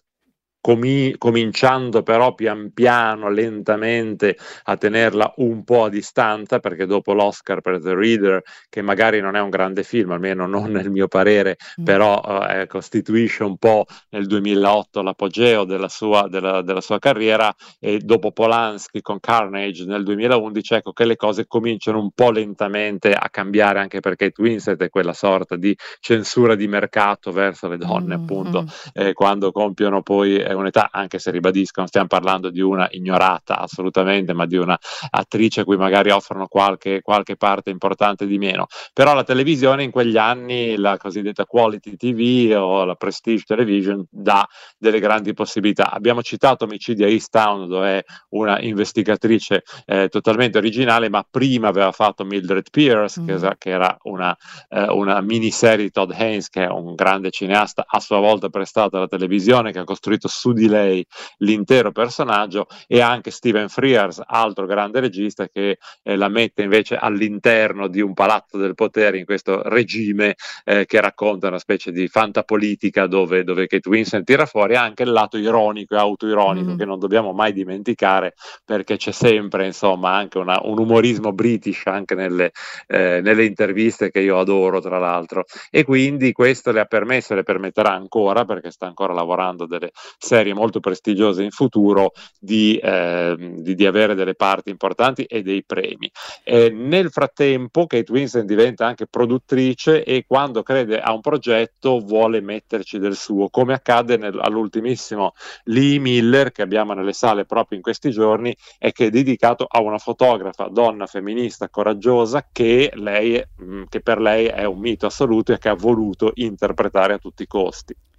cominciando però pian piano, lentamente a tenerla un po' a distanza, perché dopo l'Oscar per The Reader, che magari non è un grande film, almeno non nel mio parere, però costituisce un po' nel 2008 l'apogeo della sua carriera, e dopo Polanski con Carnage nel 2011, ecco che le cose cominciano un po' lentamente a cambiare, anche perché Kate Winslet è quella sorta di censura di mercato verso le donne, appunto, quando compiono poi un'età, anche se ribadisco, non stiamo parlando di una ignorata assolutamente, ma di una attrice a cui magari offrono qualche parte importante di meno. Però la televisione in quegli anni, la cosiddetta quality TV o la prestige television, dà delle grandi possibilità. Abbiamo citato Omicidi a Easttown, dove è una investigatrice totalmente originale, ma prima aveva fatto Mildred Pierce, che era una miniserie di Todd Haynes, che è un grande cineasta a sua volta prestato alla televisione, che ha costruito su di lei l'intero personaggio, e anche Stephen Frears, altro grande regista, che la mette invece all'interno di un palazzo del potere in questo regime che racconta una specie di fantapolitica dove Kate Winslet tira fuori anche il lato ironico e autoironico che non dobbiamo mai dimenticare, perché c'è sempre insomma anche un umorismo british anche nelle interviste, che io adoro tra l'altro, e quindi questo le ha permesso e le permetterà ancora, perché sta ancora lavorando delle serie molto prestigiose in futuro, di avere delle parti importanti e dei premi. Nel frattempo Kate Winslet diventa anche produttrice, e quando crede a un progetto vuole metterci del suo, come accade all'ultimissimo Lee Miller, che abbiamo nelle sale proprio in questi giorni, e che è dedicato a una fotografa donna femminista coraggiosa che per lei è un mito assoluto e che ha voluto interpretare a tutti i costi.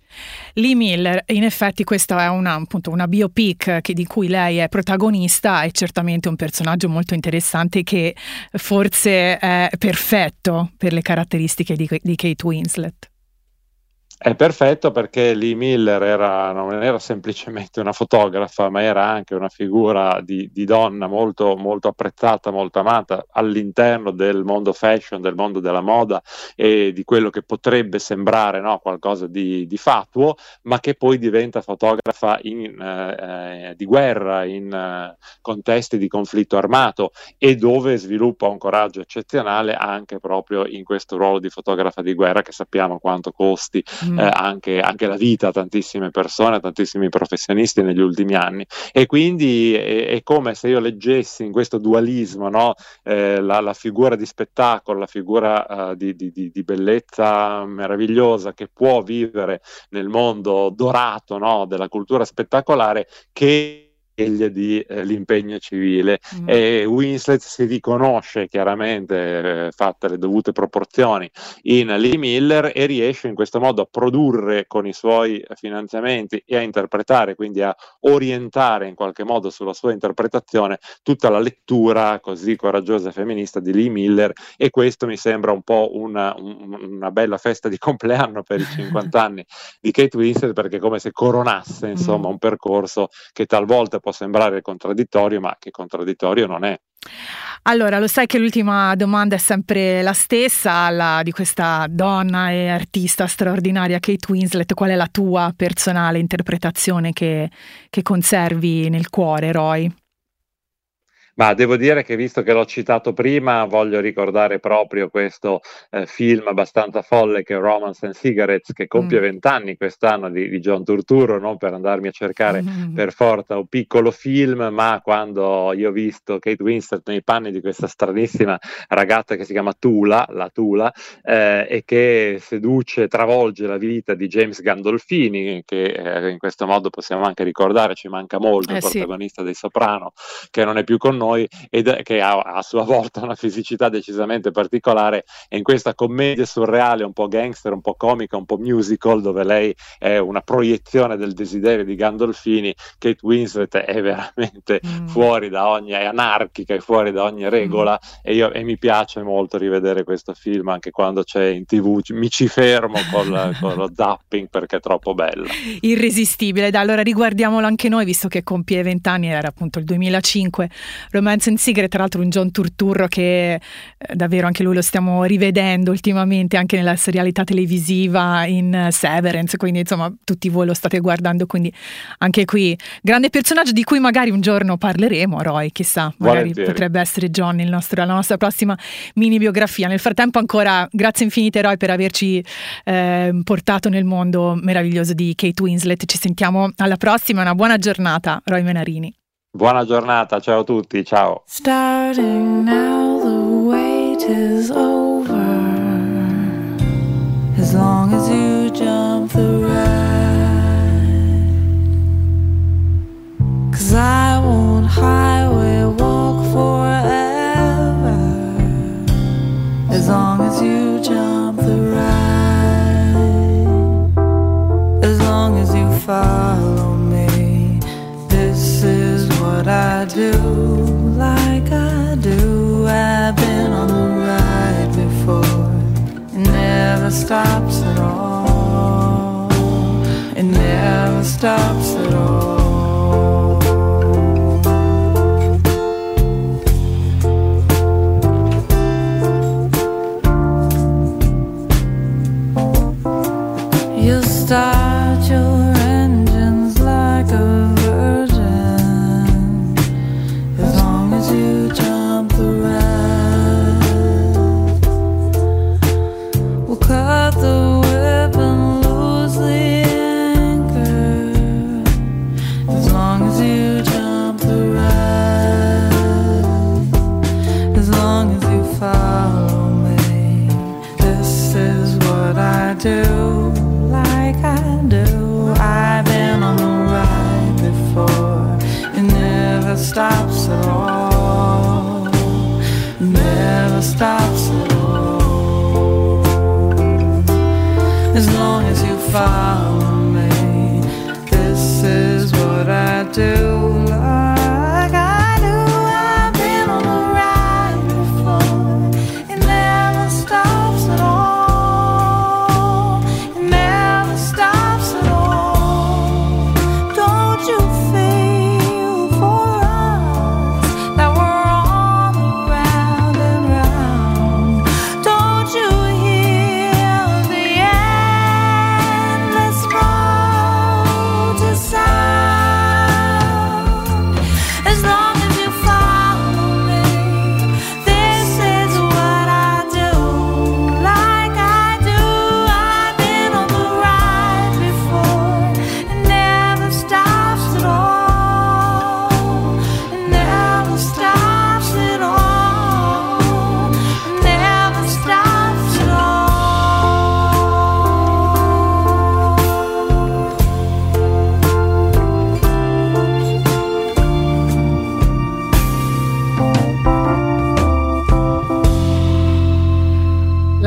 Lee Miller, in effetti questa è appunto una biopic di cui lei è protagonista, è certamente un personaggio molto interessante che forse è perfetto per le caratteristiche di Kate Winslet. È perfetto perché Lee Miller non era semplicemente una fotografa, ma era anche una figura di donna molto, molto apprezzata, molto amata all'interno del mondo fashion, del mondo della moda e di quello che potrebbe sembrare, no, qualcosa di fatuo, ma che poi diventa fotografa di guerra, in contesti di conflitto armato, e dove sviluppa un coraggio eccezionale anche proprio in questo ruolo di fotografa di guerra, che sappiamo quanto costi anche la vita a tantissime persone, a tantissimi professionisti negli ultimi anni. E quindi è come se io leggessi in questo dualismo, no, la figura di spettacolo, la figura di bellezza meravigliosa che può vivere nel mondo dorato, no, della cultura spettacolare, che di l'impegno civile. E Winslet si riconosce chiaramente, fatte le dovute proporzioni, in Lee Miller, e riesce in questo modo a produrre con i suoi finanziamenti e a interpretare, quindi a orientare in qualche modo sulla sua interpretazione tutta la lettura così coraggiosa e femminista di Lee Miller. E questo mi sembra un po' una bella festa di compleanno per i 50 anni di Kate Winslet, perché è come se coronasse insomma un percorso che talvolta può sembrare contraddittorio, ma che contraddittorio non è. Allora, lo sai che l'ultima domanda è sempre la stessa, di questa donna e artista straordinaria Kate Winslet. Qual è la tua personale interpretazione che conservi nel cuore, Roy? Ma devo dire che, visto che l'ho citato prima, voglio ricordare proprio questo film abbastanza folle che è Romance and Cigarettes, che compie 20 anni quest'anno, di John Turturro, non per andarmi a cercare per forza un piccolo film, ma quando io ho visto Kate Winslet nei panni di questa stranissima ragazza che si chiama Tula, e che seduce, travolge la vita di James Gandolfini, che in questo modo possiamo anche ricordare, ci manca molto, il protagonista dei Soprano, che non è più con noi, ed che ha a sua volta una fisicità decisamente particolare, e in questa commedia surreale, un po' gangster, un po' comica, un po' musical, dove lei è una proiezione del desiderio di Gandolfini, Kate Winslet è veramente fuori da ogni, è anarchica, è fuori da ogni regola, e mi piace molto rivedere questo film anche quando c'è in TV, mi ci fermo con lo zapping perché è troppo bella, irresistibile. Allora riguardiamolo anche noi, visto che compie 20 anni, era appunto il 2005, Romance and Cigarettes, tra l'altro un John Turturro che davvero anche lui lo stiamo rivedendo ultimamente anche nella serialità televisiva in Severance, quindi insomma tutti voi lo state guardando, quindi anche qui grande personaggio di cui magari un giorno parleremo, Roy, chissà, magari potrebbe essere John la nostra prossima mini biografia. Nel frattempo ancora grazie infinite, Roy, per averci portato nel mondo meraviglioso di Kate Winslet. Ci sentiamo alla prossima, una buona giornata, Roy Menarini. Buona giornata, ciao a tutti, ciao. Starting now, the wait is over. As long as you jump the ride. 'Cause I won't highway walk forever. As long as you jump the ride. As long as you follow me. This is what I do, like I do. I've been on the ride before. It never stops at all. It never stops at all. You start your engines like a you jump the ride. We'll cut the whip and lose the anchor. As long as you jump the ride. As long as you follow me. This is what I do, like I do. I've been on the ride before. It never stops at all. Never stops at all. As long as you follow me.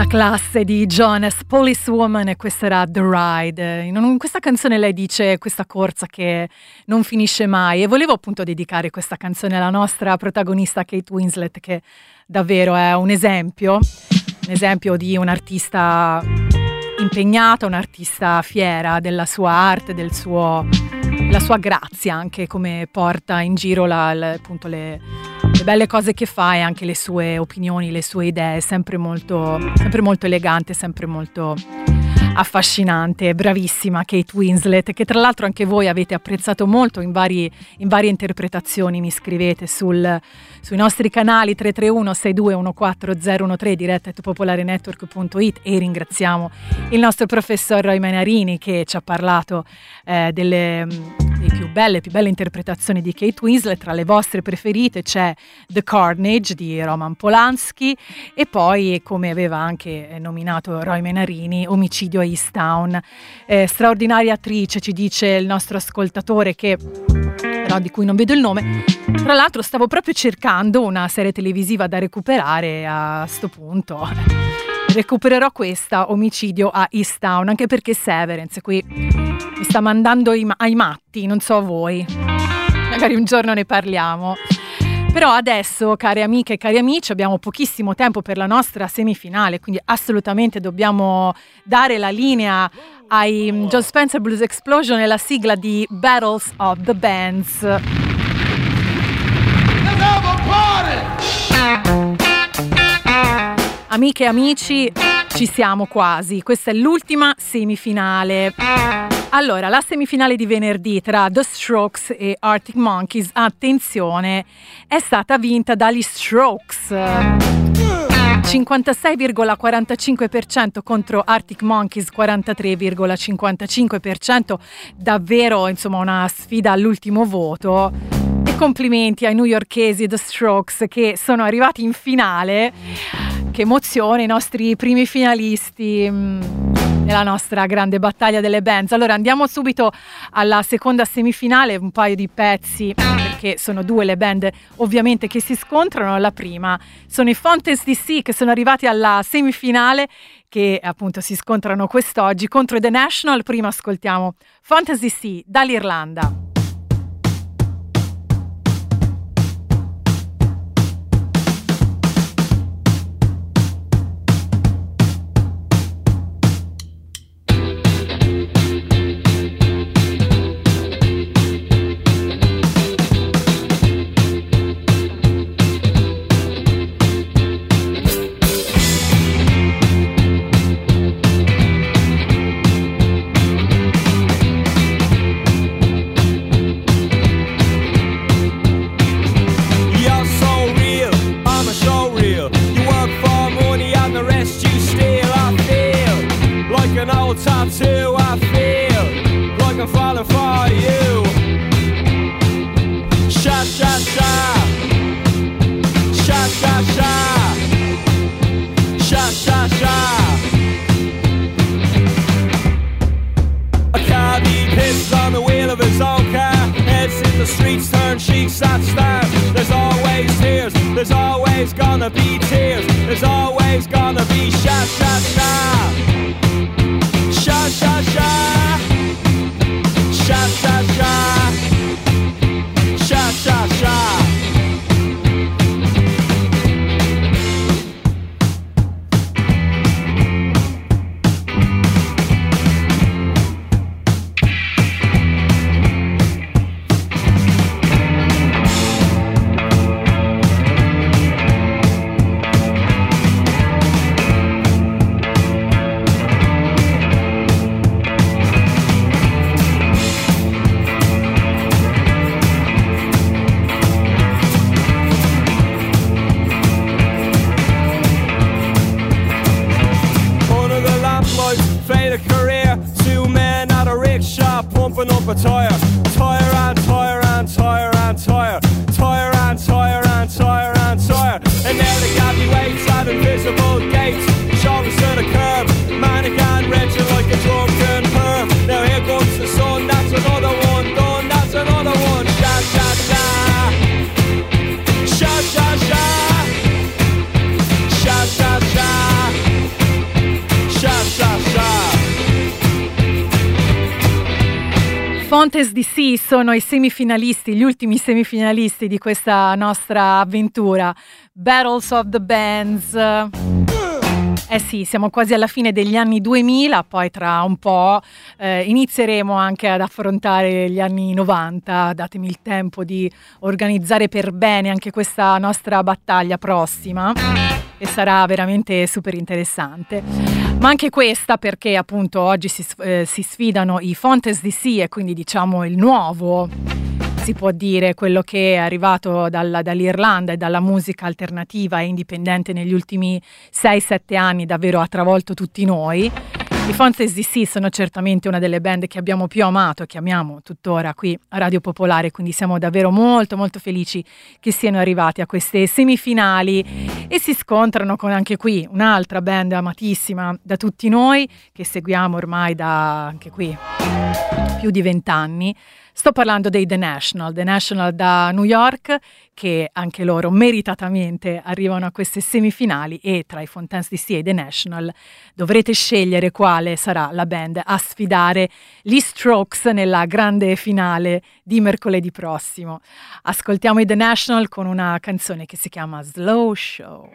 La classe di Jonas, Policewoman, e questa era The Ride. In questa canzone lei dice questa corsa che non finisce mai, e volevo appunto dedicare questa canzone alla nostra protagonista Kate Winslet, che davvero è un esempio di un'artista impegnata, un'artista fiera della sua arte, la sua grazia, anche come porta in giro appunto le belle cose che fa, e anche le sue opinioni, le sue idee, sempre molto elegante, sempre molto affascinante. Bravissima Kate Winslet, che tra l'altro anche voi avete apprezzato molto in varie interpretazioni. Mi scrivete sui nostri canali 331-6214013 diretta@popolarenetwork.it, e ringraziamo il nostro professor Roy Menarini, che ci ha parlato delle più belle interpretazioni di Kate Winslet. Tra le vostre preferite c'è The Carnage di Roman Polanski, e poi, come aveva anche nominato Roy Menarini, Omicidio a Easttown. Straordinaria attrice, ci dice il nostro ascoltatore, però di cui non vedo il nome. Tra l'altro stavo proprio cercando una serie televisiva da recuperare, a sto punto recupererò questa, Omicidio a Easttown, anche perché Severance qui mi sta mandando ai matti, non so voi, magari un giorno ne parliamo. Però adesso, care amiche e cari amici, abbiamo pochissimo tempo per la nostra semifinale, quindi assolutamente dobbiamo dare la linea ai Jon Spencer Blues Explosion e la sigla di Battles of the Bands. Amiche e amici, ci siamo quasi. Questa è l'ultima semifinale. Allora, la semifinale di venerdì tra The Strokes e Arctic Monkeys, attenzione, è stata vinta dagli Strokes. 56,45% contro Arctic Monkeys 43,55%. Davvero, insomma, una sfida all'ultimo voto. E complimenti ai newyorkesi The Strokes, che sono arrivati in finale. Che emozione, i nostri primi finalisti nella nostra grande battaglia delle bands. Allora andiamo subito alla seconda semifinale, un paio di pezzi, perché sono due le band ovviamente che si scontrano. La prima sono i Fountains DC, che sono arrivati alla semifinale, che appunto si scontrano quest'oggi contro The National. Prima ascoltiamo Fountains DC dall'Irlanda. Tattoo, I feel like I'm falling for you. Sha sha sha, sha sha sha, sha sha sha. A cabbie pisses on the wheel of his own car, heads in the streets, turn cheeks at stars. There's always tears, there's always gonna be tears, there's always gonna be sha sha sha. Sha sha sha, sha sha sha, sha sha sha. Up a tire, tire and tire and tire and tire, tire and tire and tire and tire. And now the cabbie waits at invisible gates, shoulders to the curb, man again wrenching like a drunken perv. Now here comes the sun, that's another one done, that's another one. Sha sha sha, sha sha sha, sha sha sha, Fontes DC sono i semifinalisti, gli ultimi semifinalisti di questa nostra avventura. Battles of the Bands. Eh sì, siamo quasi alla fine degli anni 2000, poi tra un po' inizieremo anche ad affrontare gli anni 90. Datemi il tempo di organizzare per bene anche questa nostra battaglia prossima, e sarà veramente super interessante. Ma anche questa perché appunto oggi si sfidano i Fontes DC, e quindi diciamo il nuovo, si può dire, quello che è arrivato dall'Irlanda e dalla musica alternativa e indipendente negli ultimi 6-7 anni, davvero ha travolto tutti noi. I Fontes DC sono certamente una delle band che abbiamo più amato e che amiamo tuttora qui a Radio Popolare, quindi siamo davvero molto molto felici che siano arrivati a queste semifinali e si scontrano con anche qui un'altra band amatissima da tutti noi, che seguiamo ormai da anche qui più di 20 anni. Sto parlando dei The National da New York, che anche loro meritatamente arrivano a queste semifinali, e tra i Fontaines DC e The National dovrete scegliere quale sarà la band a sfidare gli Strokes nella grande finale di mercoledì prossimo. Ascoltiamo i The National con una canzone che si chiama Slow Show.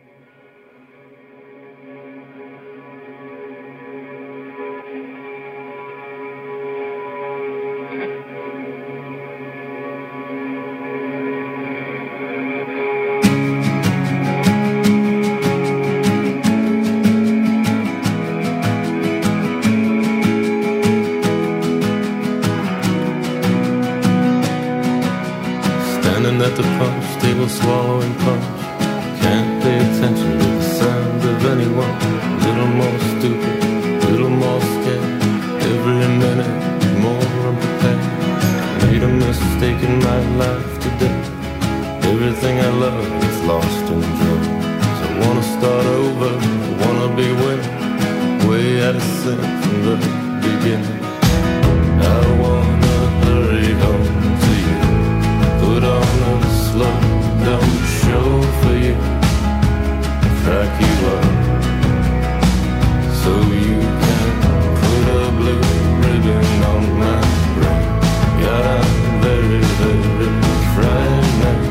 At the punch table, swallowing punch. Can't pay attention to the sound of anyone. Little more stupid, little more scared. Every minute more unprepared. Made a mistake in my life today. Everything I love is lost in joy. So I wanna start over, I wanna be way out of sync from the beginning. I wanna hurry home to you. Put on a slow down show for you, crack you up, so you can put a blue ribbon on my brain. God, I'm very, very frightened.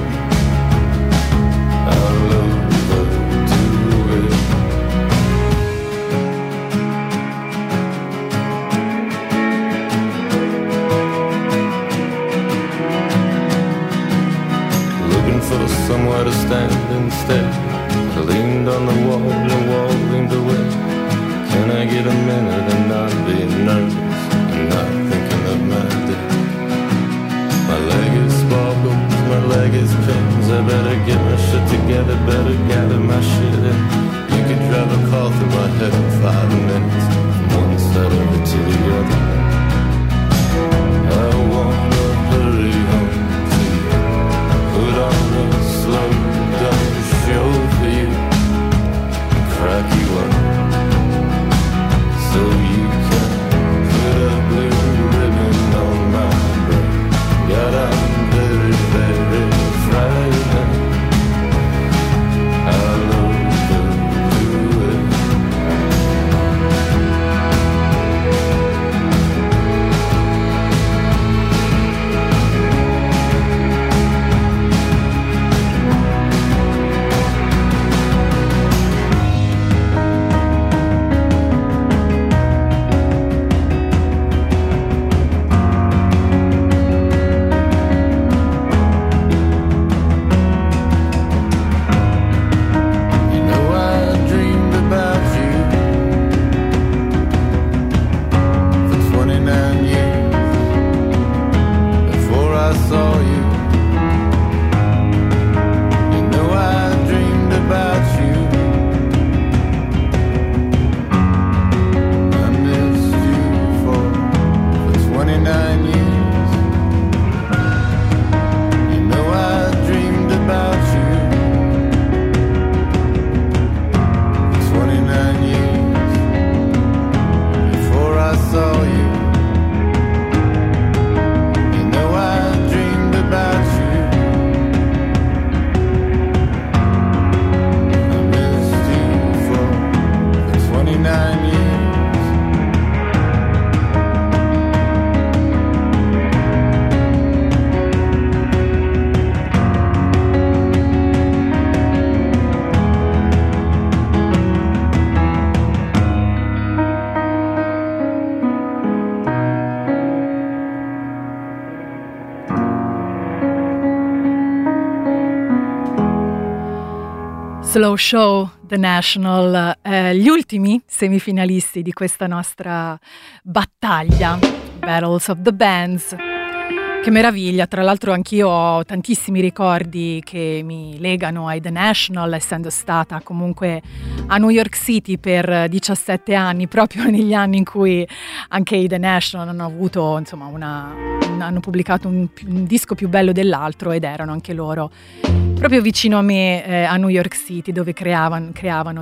I'll overdo it. For somewhere to stand instead, I leaned on the wall leaned away. Can I get a minute and not be nervous and not thinking of my day? My leg is sparkles, my leg is pins. I better get my shit together, better gather my shit in. You could drive a car through my head in 5 minutes, from one side of it to the other. I wanna hurry home. Put on a slow down show for you, crack you up, so you can put a blue ribbon on my brain. God, I'm very, very frightened. I'll overdo it. Slow Show, The National, gli ultimi semifinalisti di questa nostra battaglia, Battles of the Bands. Che meraviglia, tra l'altro anch'io ho tantissimi ricordi che mi legano ai The National, essendo stata comunque a New York City per 17 anni, proprio negli anni in cui anche i The National hanno avuto, insomma, hanno pubblicato un disco più bello dell'altro, ed erano anche loro proprio vicino a me a New York City, dove creavano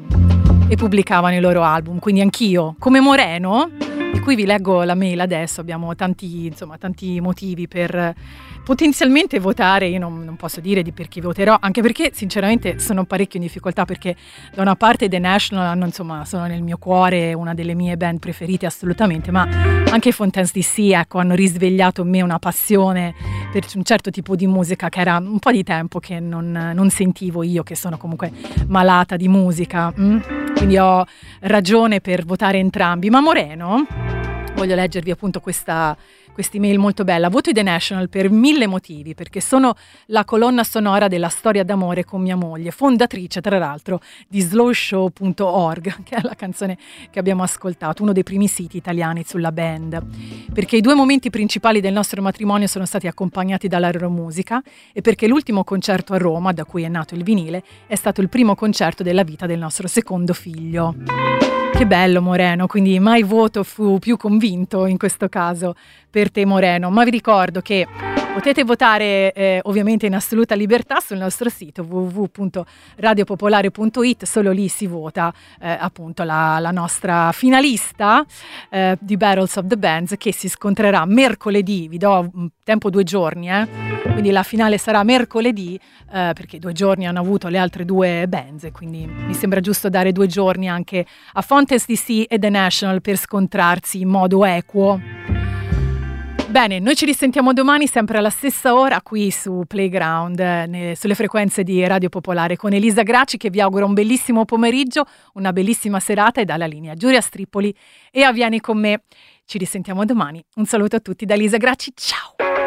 e pubblicavano i loro album. Quindi anch'io, come Moreno, di cui vi leggo la mail adesso, abbiamo tanti motivi per potenzialmente votare. Io non posso dire di per chi voterò, anche perché sinceramente sono parecchio in difficoltà, perché da una parte The National sono nel mio cuore, una delle mie band preferite assolutamente, ma anche i Fontaines DC, hanno risvegliato in me una passione per un certo tipo di musica che era un po' di tempo che non sentivo io, che sono comunque malata di musica. Quindi ho ragione per votare entrambi. Ma Moreno, voglio leggervi appunto questa email molto bella. Voto i The National per 1000 motivi, perché sono la colonna sonora della storia d'amore con mia moglie, fondatrice tra l'altro di slowshow.org, che è la canzone che abbiamo ascoltato, uno dei primi siti italiani sulla band, perché i due momenti principali del nostro matrimonio sono stati accompagnati dalla loro musica, e perché l'ultimo concerto a Roma, da cui è nato il vinile, è stato il primo concerto della vita del nostro secondo figlio. Che bello, Moreno, quindi mai voto fu più convinto in questo caso per te, Moreno, ma vi ricordo che potete votare ovviamente in assoluta libertà sul nostro sito www.radiopopolare.it. Solo lì si vota appunto la nostra finalista di Battles of the Bands, che si scontrerà mercoledì. Vi do tempo 2 giorni, quindi la finale sarà mercoledì, perché 2 giorni hanno avuto le altre 2 bands, e quindi mi sembra giusto dare 2 giorni anche a Fontaines DC e The National per scontrarsi in modo equo. Bene, noi ci risentiamo domani sempre alla stessa ora qui su Playground, sulle frequenze di Radio Popolare, con Elisa Gracci, che vi augura un bellissimo pomeriggio, una bellissima serata, e dalla linea Giulia Stripoli e a Vieni con me. Ci risentiamo domani. Un saluto a tutti da Elisa Gracci, ciao!